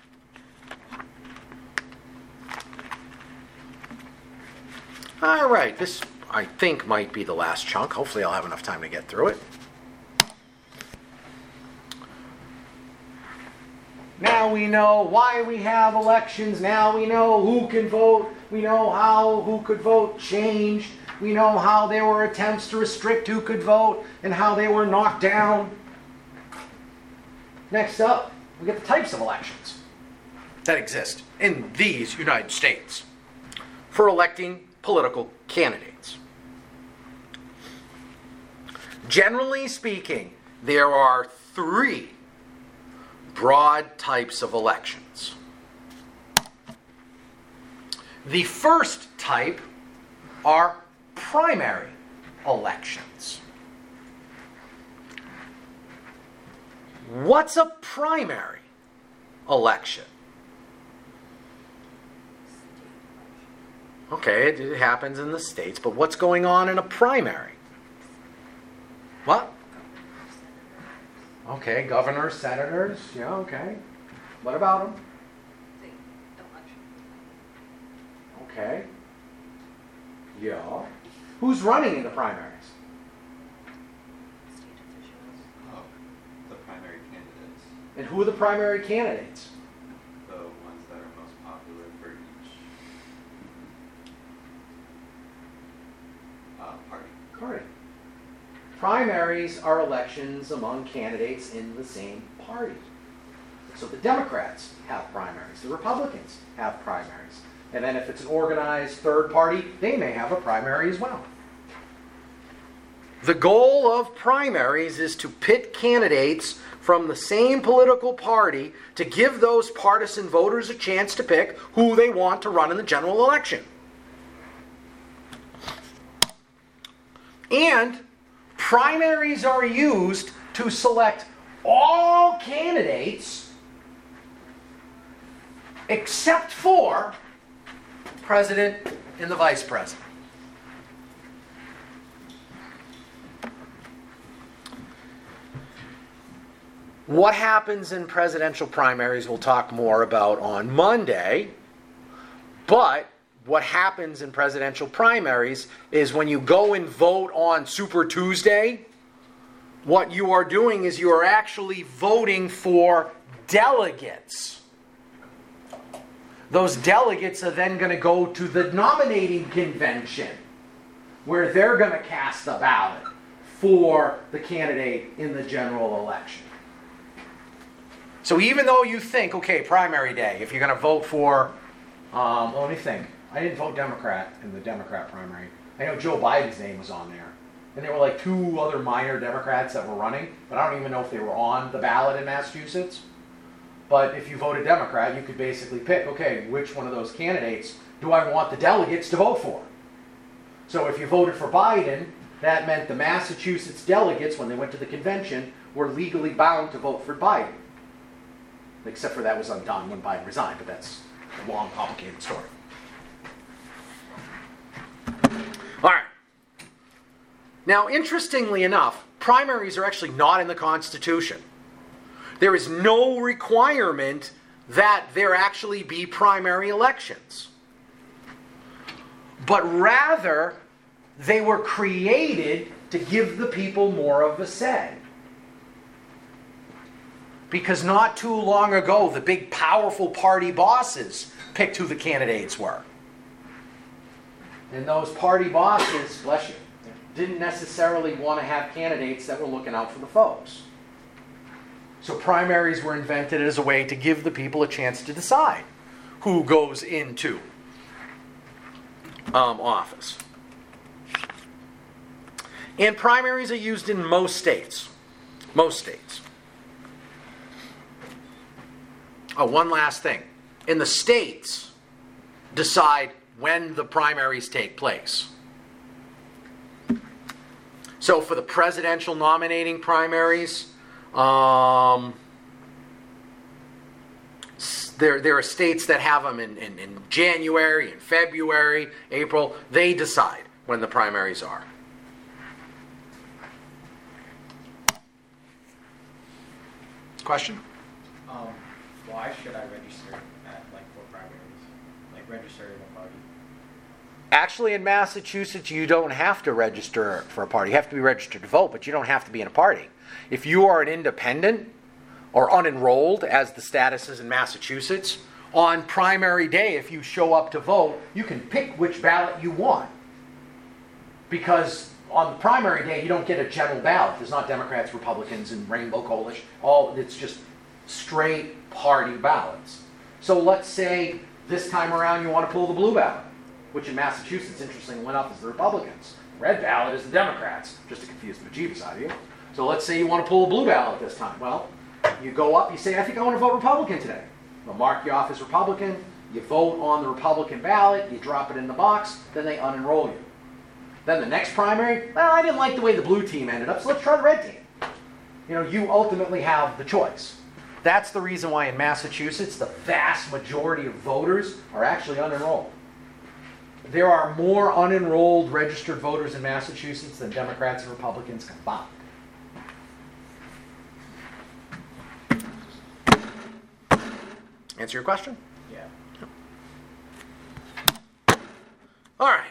All right, this I think might be the last chunk. Hopefully I'll have enough time to get through it. Now we know why we have elections. Now we know who can vote. We know how who could vote changed. We know how there were attempts to restrict who could vote and how they were knocked down. Next up, we get the types of elections that exist in these United States for electing political candidates. Generally speaking, there are three broad types of elections. The first type are primary elections. What's a primary election? Okay, it, it happens in the states, but what's going on in a primary? What? Okay, governors, senators, yeah, okay. What about them? Okay. Yeah. Who's running in the primaries? Oh, the primary candidates. And who are the primary candidates? The ones that are most popular for each uh, party. Party. Primaries are elections among candidates in the same party. So the Democrats have primaries. The Republicans have primaries. And then if it's an organized third party, they may have a primary as well. The goal of primaries is to pit candidates from the same political party to give those partisan voters a chance to pick who they want to run in the general election. And primaries are used to select all candidates except for president and the vice president. What happens in presidential primaries we'll talk more about on Monday, but what happens in presidential primaries is when you go and vote on Super Tuesday, what you are doing is you are actually voting for delegates. Those delegates are then going to go to the nominating convention, where they're going to cast a ballot for the candidate in the general election. So even though you think, okay, primary day, if you're going to vote for, um, well, let me think. I didn't vote Democrat in the Democrat primary. I know Joe Biden's name was on there. And there were like two other minor Democrats that were running, but I don't even know if they were on the ballot in Massachusetts. But if you voted Democrat, you could basically pick, okay, which one of those candidates do I want the delegates to vote for? So if you voted for Biden, that meant the Massachusetts delegates, when they went to the convention, were legally bound to vote for Biden. Except for that was undone when Biden resigned, but that's a long, complicated story. All right. Now, interestingly enough, primaries are actually not in the Constitution. There is no requirement that there actually be primary elections. But rather, they were created to give the people more of a say. Because not too long ago, the big powerful party bosses picked who the candidates were. And those party bosses, bless you, didn't necessarily want to have candidates that were looking out for the folks. So primaries were invented as a way to give the people a chance to decide who goes into um, office. And primaries are used in most states. Most states. Oh, one last thing. In the states, decide when the primaries take place. So for the presidential nominating primaries, um, there, there are states that have them in, in, in January, in February, April. They decide when the primaries are. Question? Um, why should I register at, like, for primaries? Like, register in a party? Actually, in Massachusetts, you don't have to register for a party. You have to be registered to vote, but you don't have to be in a party. If you are an independent or unenrolled, as the status is in Massachusetts, on primary day, if you show up to vote, you can pick which ballot you want. Because on the primary day, you don't get a general ballot. There's not Democrats, Republicans, and Rainbow Coalition. All it's just straight party ballots. So let's say this time around you want to pull the blue ballot, which in Massachusetts, interestingly enough, is the Republicans. Red ballot is the Democrats, just to confuse the bejeebus out of you. So let's say you want to pull a blue ballot this time. Well, you go up, you say, I think I want to vote Republican today. They'll mark you off as Republican, you vote on the Republican ballot, you drop it in the box, then they unenroll you. Then the next primary, well, I didn't like the way the blue team ended up, so let's try the red team. You know, you ultimately have the choice. That's the reason why in Massachusetts, the vast majority of voters are actually unenrolled. There are more unenrolled registered voters in Massachusetts than Democrats and Republicans combined. Answer your question? Yeah. All right.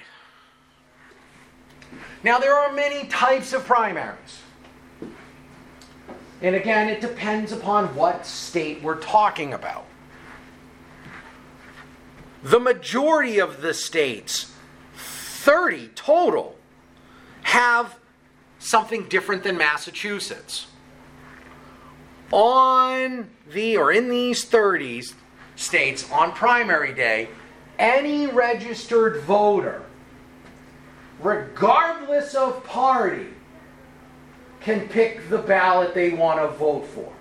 Now, there are many types of primaries. And again, it depends upon what state we're talking about. The majority of the states, thirty total, have something different than Massachusetts. On the, or in these thirty states, on primary day, any registered voter, regardless of party, can pick the ballot they want to vote for.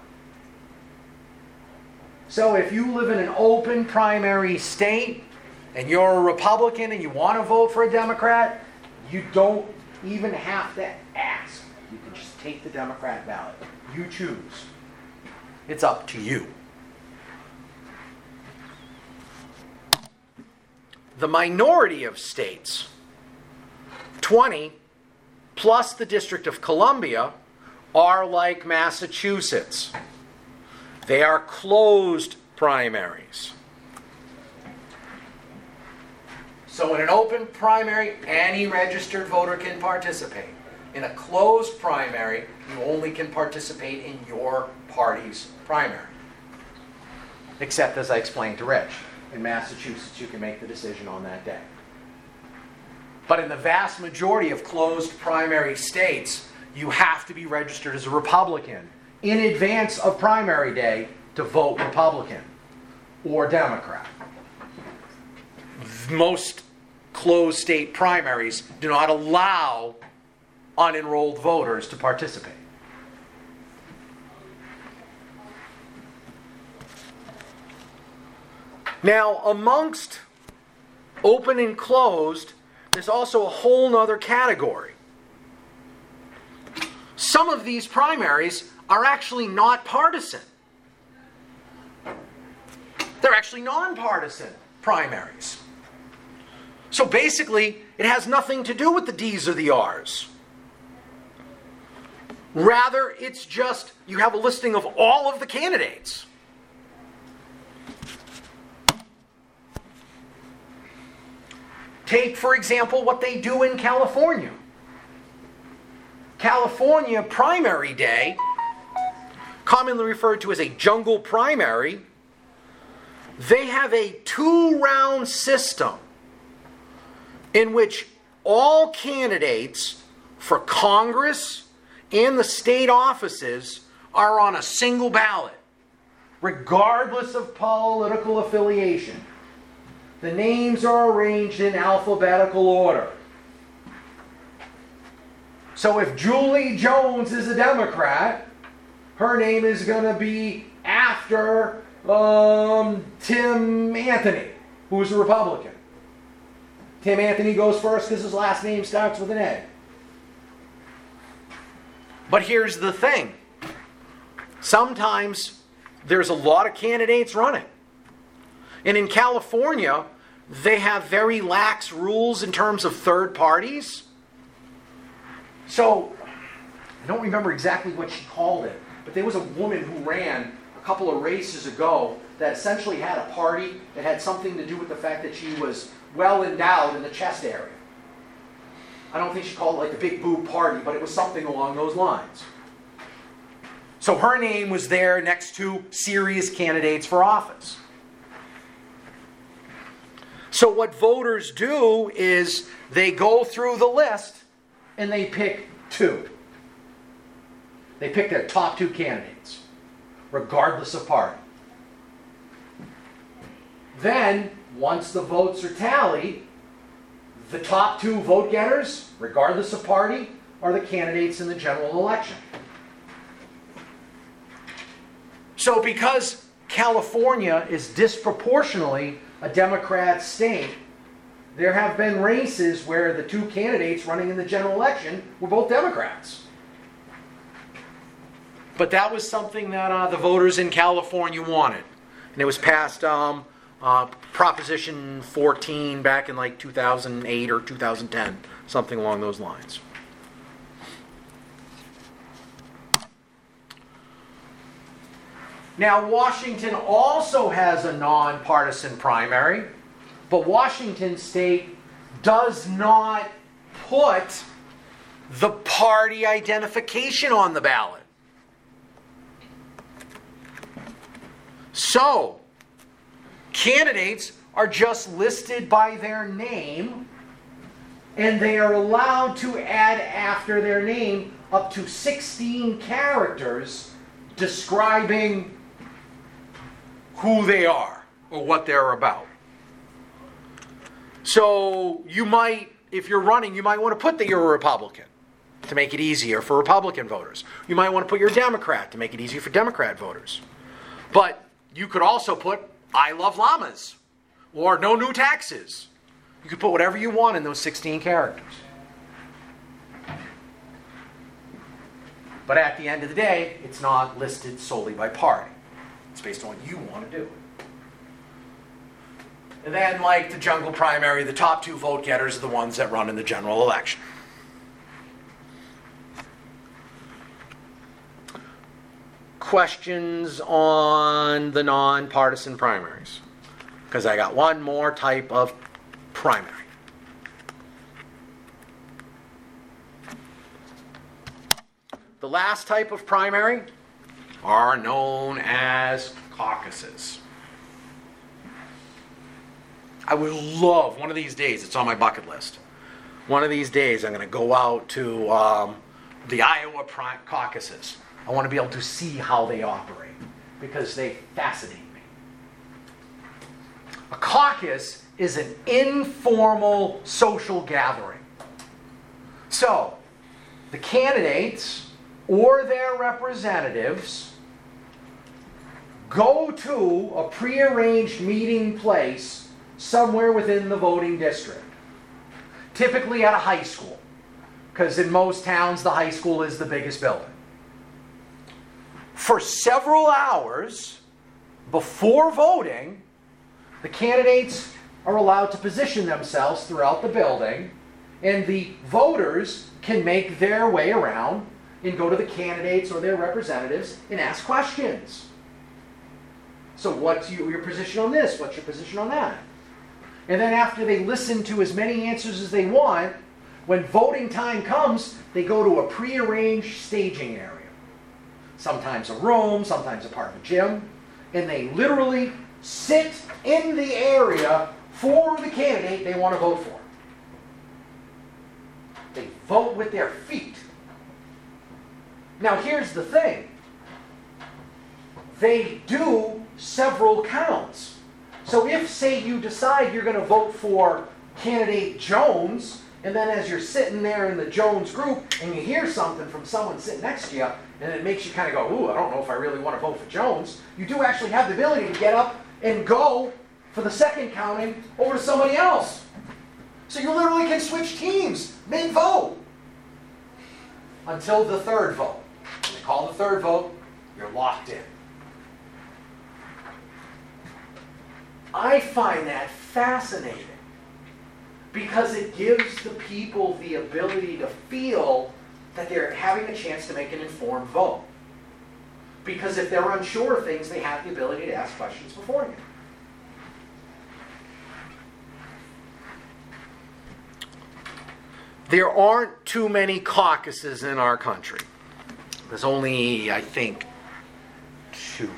So if you live in an open primary state and you're a Republican and you want to vote for a Democrat, you don't even have to ask. You can just take the Democrat ballot. You choose. It's up to you. the minority of states, twenty, plus the District of Columbia, are like Massachusetts. They are closed primaries. So in an open primary, any registered voter can participate. In a closed primary, you only can participate in your party's primary. Except, as I explained to Rich, in Massachusetts, you can make the decision on that day. But in the vast majority of closed primary states, you have to be registered as a Republican in advance of primary day to vote Republican or Democrat. Most closed state primaries do not allow unenrolled voters to participate. Now, amongst open and closed, there's also a whole other category. Some of these primaries are actually not partisan. They're actually nonpartisan primaries. So basically, it has nothing to do with the D's or the R's. Rather, it's just you have a listing of all of the candidates. Take, for example, what they do in California. California primary day, commonly referred to as a jungle primary, they have a two-round system in which all candidates for Congress and the state offices are on a single ballot, regardless of political affiliation. The names are arranged in alphabetical order. So if Julie Jones is a Democrat, her name is going to be after um, Tim Anthony, who's a Republican. Tim Anthony goes first because his last name starts with an A. But here's the thing. Sometimes there's a lot of candidates running. And in California, they have very lax rules in terms of third parties. So, I don't remember exactly what she called it, but there was a woman who ran a couple of races ago that essentially had a party that had something to do with the fact that she was well endowed in the chest area. I don't think she called it like the Big Boob Party, but it was something along those lines. So her name was there next to serious candidates for office. So what voters do is they go through the list and they pick two. They pick their top two candidates, regardless of party. Then, once the votes are tallied, the top two vote getters, regardless of party, are the candidates in the general election. So because California is disproportionately a Democrat state, there have been races where the two candidates running in the general election were both Democrats. But that was something that uh, the voters in California wanted. And it was passed um, uh, Proposition fourteen back in like two thousand eight or two thousand ten, something along those lines. Now, Washington also has a nonpartisan primary, but Washington State does not put the party identification on the ballot. So, candidates are just listed by their name, and they are allowed to add after their name up to sixteen characters describing who they are or what they're about. So you might, if you're running, you might want to put that you're a Republican to make it easier for Republican voters. You might want to put you're a Democrat to make it easier for Democrat voters. But you could also put, I love llamas, or no new taxes. You could put whatever you want in those sixteen characters. But at the end of the day, it's not listed solely by party. It's based on what you want to do. And then, like the jungle primary, the top two vote getters are the ones that run in the general election. Questions on the nonpartisan primaries? Because I got one more type of primary. The last type of primary are known as caucuses. I would love, one of these days, it's on my bucket list, one of these days I'm going to go out to um, the Iowa pri- caucuses. I want to be able to see how they operate because they fascinate me. A caucus is an informal social gathering. So, the candidates or their representatives go to a prearranged meeting place somewhere within the voting district, typically at a high school, because in most towns the high school is the biggest building. For several hours before voting, the candidates are allowed to position themselves throughout the building, and the voters can make their way around and go to the candidates or their representatives and ask questions. So what's your position on this? What's your position on that? And then after they listen to as many answers as they want, when voting time comes, they go to a prearranged staging area. Sometimes a room, sometimes a part of a gym, and they literally sit in the area for the candidate they want to vote for. They vote with their feet. Now here's the thing. They do several counts. So if, say, you decide you're going to vote for candidate Jones, and then as you're sitting there in the Jones group and you hear something from someone sitting next to you, and it makes you kind of go, ooh, I don't know if I really want to vote for Jones, you do actually have the ability to get up and go for the second counting over to somebody else. So you literally can switch teams mid-vote until the third vote. When they call the third vote, you're locked in. I find that fascinating because it gives the people the ability to feel that they're having a chance to make an informed vote. Because if they're unsure of things, they have the ability to ask questions beforehand. There aren't too many caucuses in our country. There's only, I think, two.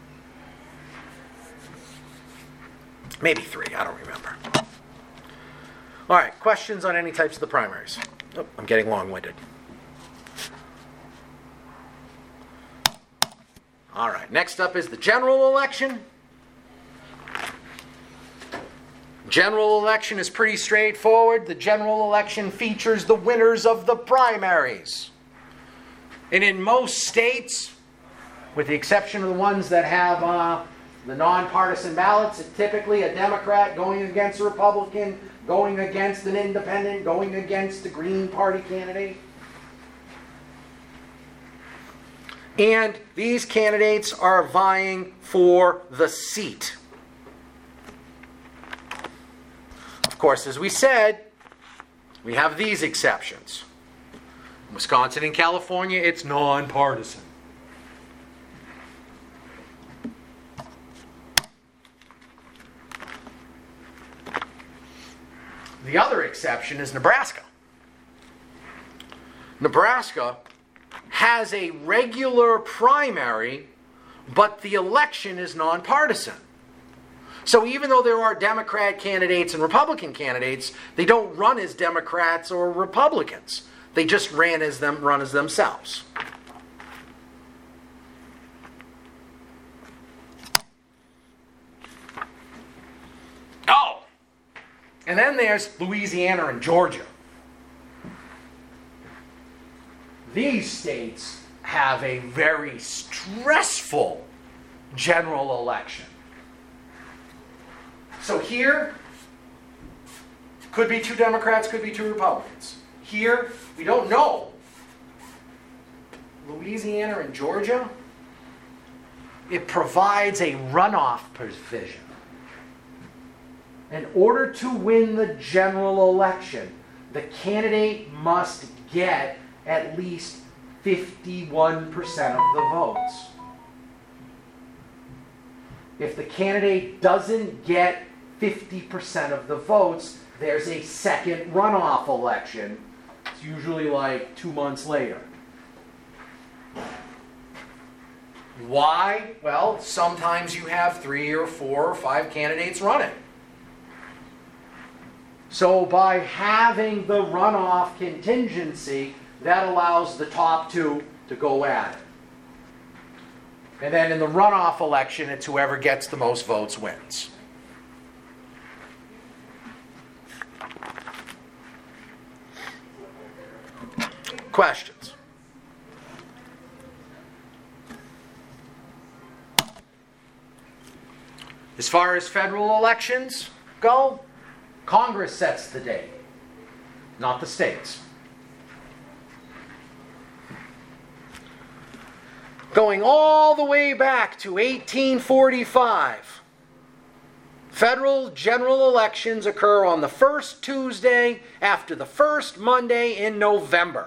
Maybe three, I don't remember. All right, questions on any types of the primaries? Oh, I'm getting long-winded. All right, next up is the general election. General election is pretty straightforward. The general election features the winners of the primaries. And in most states, with the exception of the ones that have uh, the nonpartisan ballots, it's typically a Democrat going against a Republican, going against an independent, going against a Green Party candidate. And these candidates are vying for the seat. Of course, as we said, we have these exceptions. In Wisconsin and California, it's nonpartisan. The other exception is Nebraska. Nebraska has a regular primary, but the election is nonpartisan. So even though there are Democrat candidates and Republican candidates, they don't run as Democrats or Republicans. They just ran as them, run as themselves. Oh! And then there's Louisiana and Georgia. These states have a very stressful general election. So here, could be two Democrats, could be two Republicans. Here, we don't know. Louisiana and Georgia, it provides a runoff provision. in order to win the general election, the candidate must get at least fifty-one percent of the votes. If the candidate doesn't get fifty percent of the votes, there's a second runoff election. It's usually like two months later. Why? Well, sometimes you have three or four or five candidates running. So by having the runoff contingency, that allows the top two to go at it. And then in the runoff election, it's whoever gets the most votes wins. Questions? As far as federal elections go, Congress sets the date, not the states. Going all the way back to eighteen forty-five, federal general elections occur on the first Tuesday after the first Monday in November.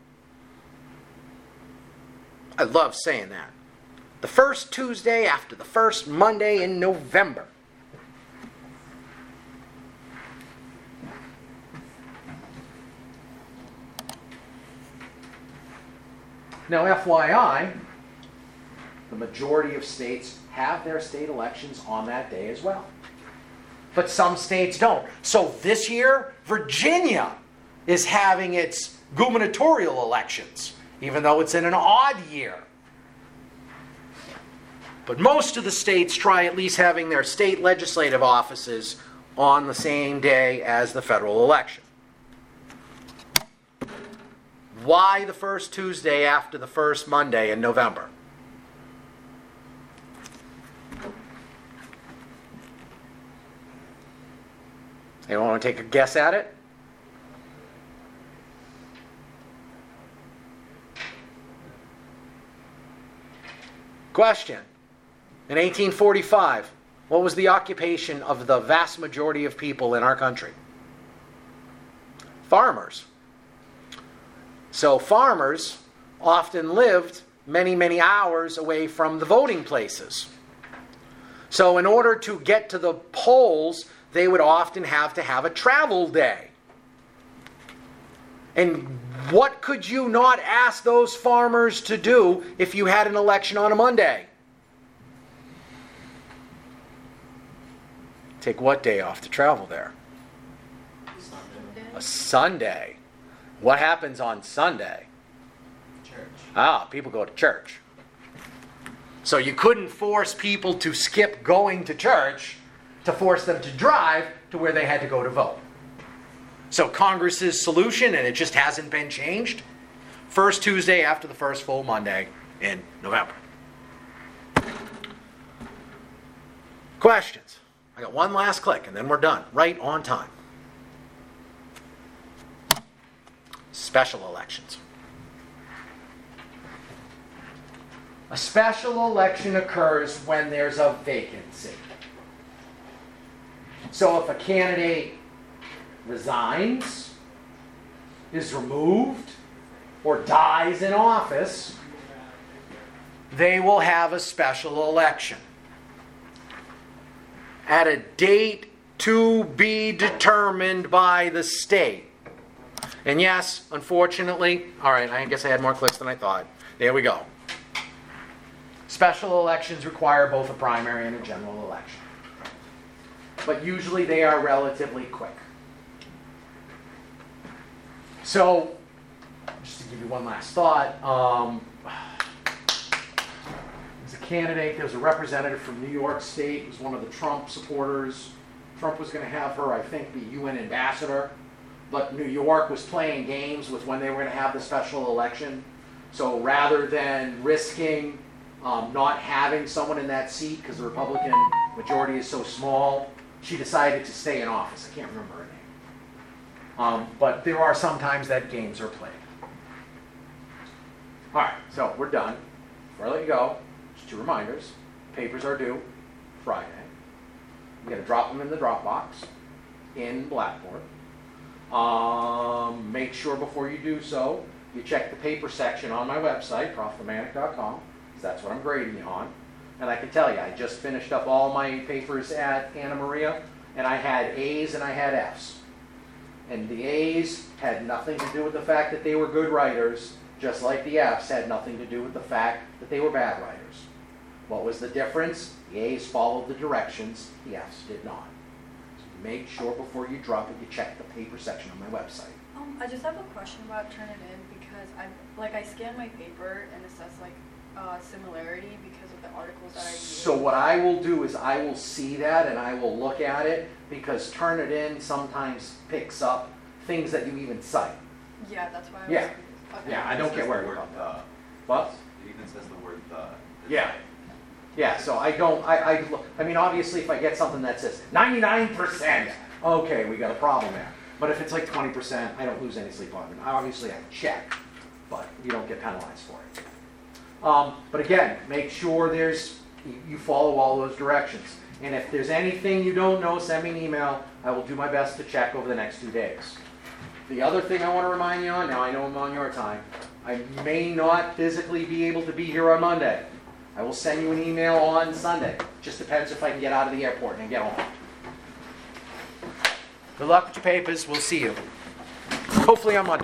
I love saying that. The first Tuesday after the first Monday in November. Now, F Y I, the majority of states have their state elections on that day as well. But some states don't. So this year, Virginia is having its gubernatorial elections, even though it's in an odd year. But most of the states try at least having their state legislative offices on the same day as the federal election. Why the first Tuesday after the first Monday in November? Anyone want to take a guess at it? Question. In eighteen forty-five, what was the occupation of the vast majority of people in our country? Farmers. So farmers often lived many, many hours away from the voting places. So in order to get to the polls, they would often have to have a travel day. And what could you not ask those farmers to do if you had an election on a Monday? Take what day off to travel there? Sunday. A Sunday. What happens on Sunday? Church. Ah, people go to church. So you couldn't force people to skip going to church to force them to drive to where they had to go to vote. So Congress's solution, and it just hasn't been changed, first Tuesday after the first full Monday in November. Questions? I got one last click and then we're done. Right on time. Special elections. A special election occurs when there's a vacancy. So if a candidate resigns, is removed, or dies in office, they will have a special election at a date to be determined by the state. And yes, unfortunately, all right, I guess I had more clicks than I thought. There we go. Special elections require both a primary and a general election. But usually they are relatively quick. So, just to give you one last thought, um, as a candidate, there's a representative from New York State who's one of the Trump supporters. Trump was going to have her, I think, be U N ambassador. But New York was playing games with when they were going to have the special election. So rather than risking um, not having someone in that seat because the Republican majority is so small, she decided to stay in office. I can't remember her name. Um, but there are some times that games are played. All right, so we're done. Before I let you go, just two reminders. Papers are due Friday. You got to drop them in the Dropbox in Blackboard. Um, make sure before you do so, you check the paper section on my website, prof thematic dot com, because that's what I'm grading you on. And I can tell you, I just finished up all my papers at Anna Maria, and I had A's and I had F's. And the A's had nothing to do with the fact that they were good writers, just like the F's had nothing to do with the fact that they were bad writers. What was the difference? The A's followed the directions, the F's did not. So make sure before you drop it, you check the paper section on my website. Um, I just have a question about Turnitin because I like I scan my paper and it says like uh, similarity because of the articles that I use. So what I will do is I will see that and I will look at it because Turnitin sometimes picks up things that you even cite. Yeah, that's why I was Yeah. confused. Okay. Yeah, I It don't says get the worried word about that. the. What? It even says the word the. Yeah. Yeah, so I don't, I, I, look- I mean, obviously if I get something that says ninety-nine percent, okay, we got a problem there. But if it's like twenty percent, I don't lose any sleep on it. I obviously have to check, but you don't get penalized for it. Um, but again, make sure there's, you, you follow all those directions. And if there's anything you don't know, send me an email. I will do my best to check over the next two days. The other thing I want to remind you on, now I know I'm on your time, I may not physically be able to be here on Monday. I will send you an email on Sunday. Just depends if I can get out of the airport and get home. Good luck with your papers. We'll see you. Hopefully on Monday.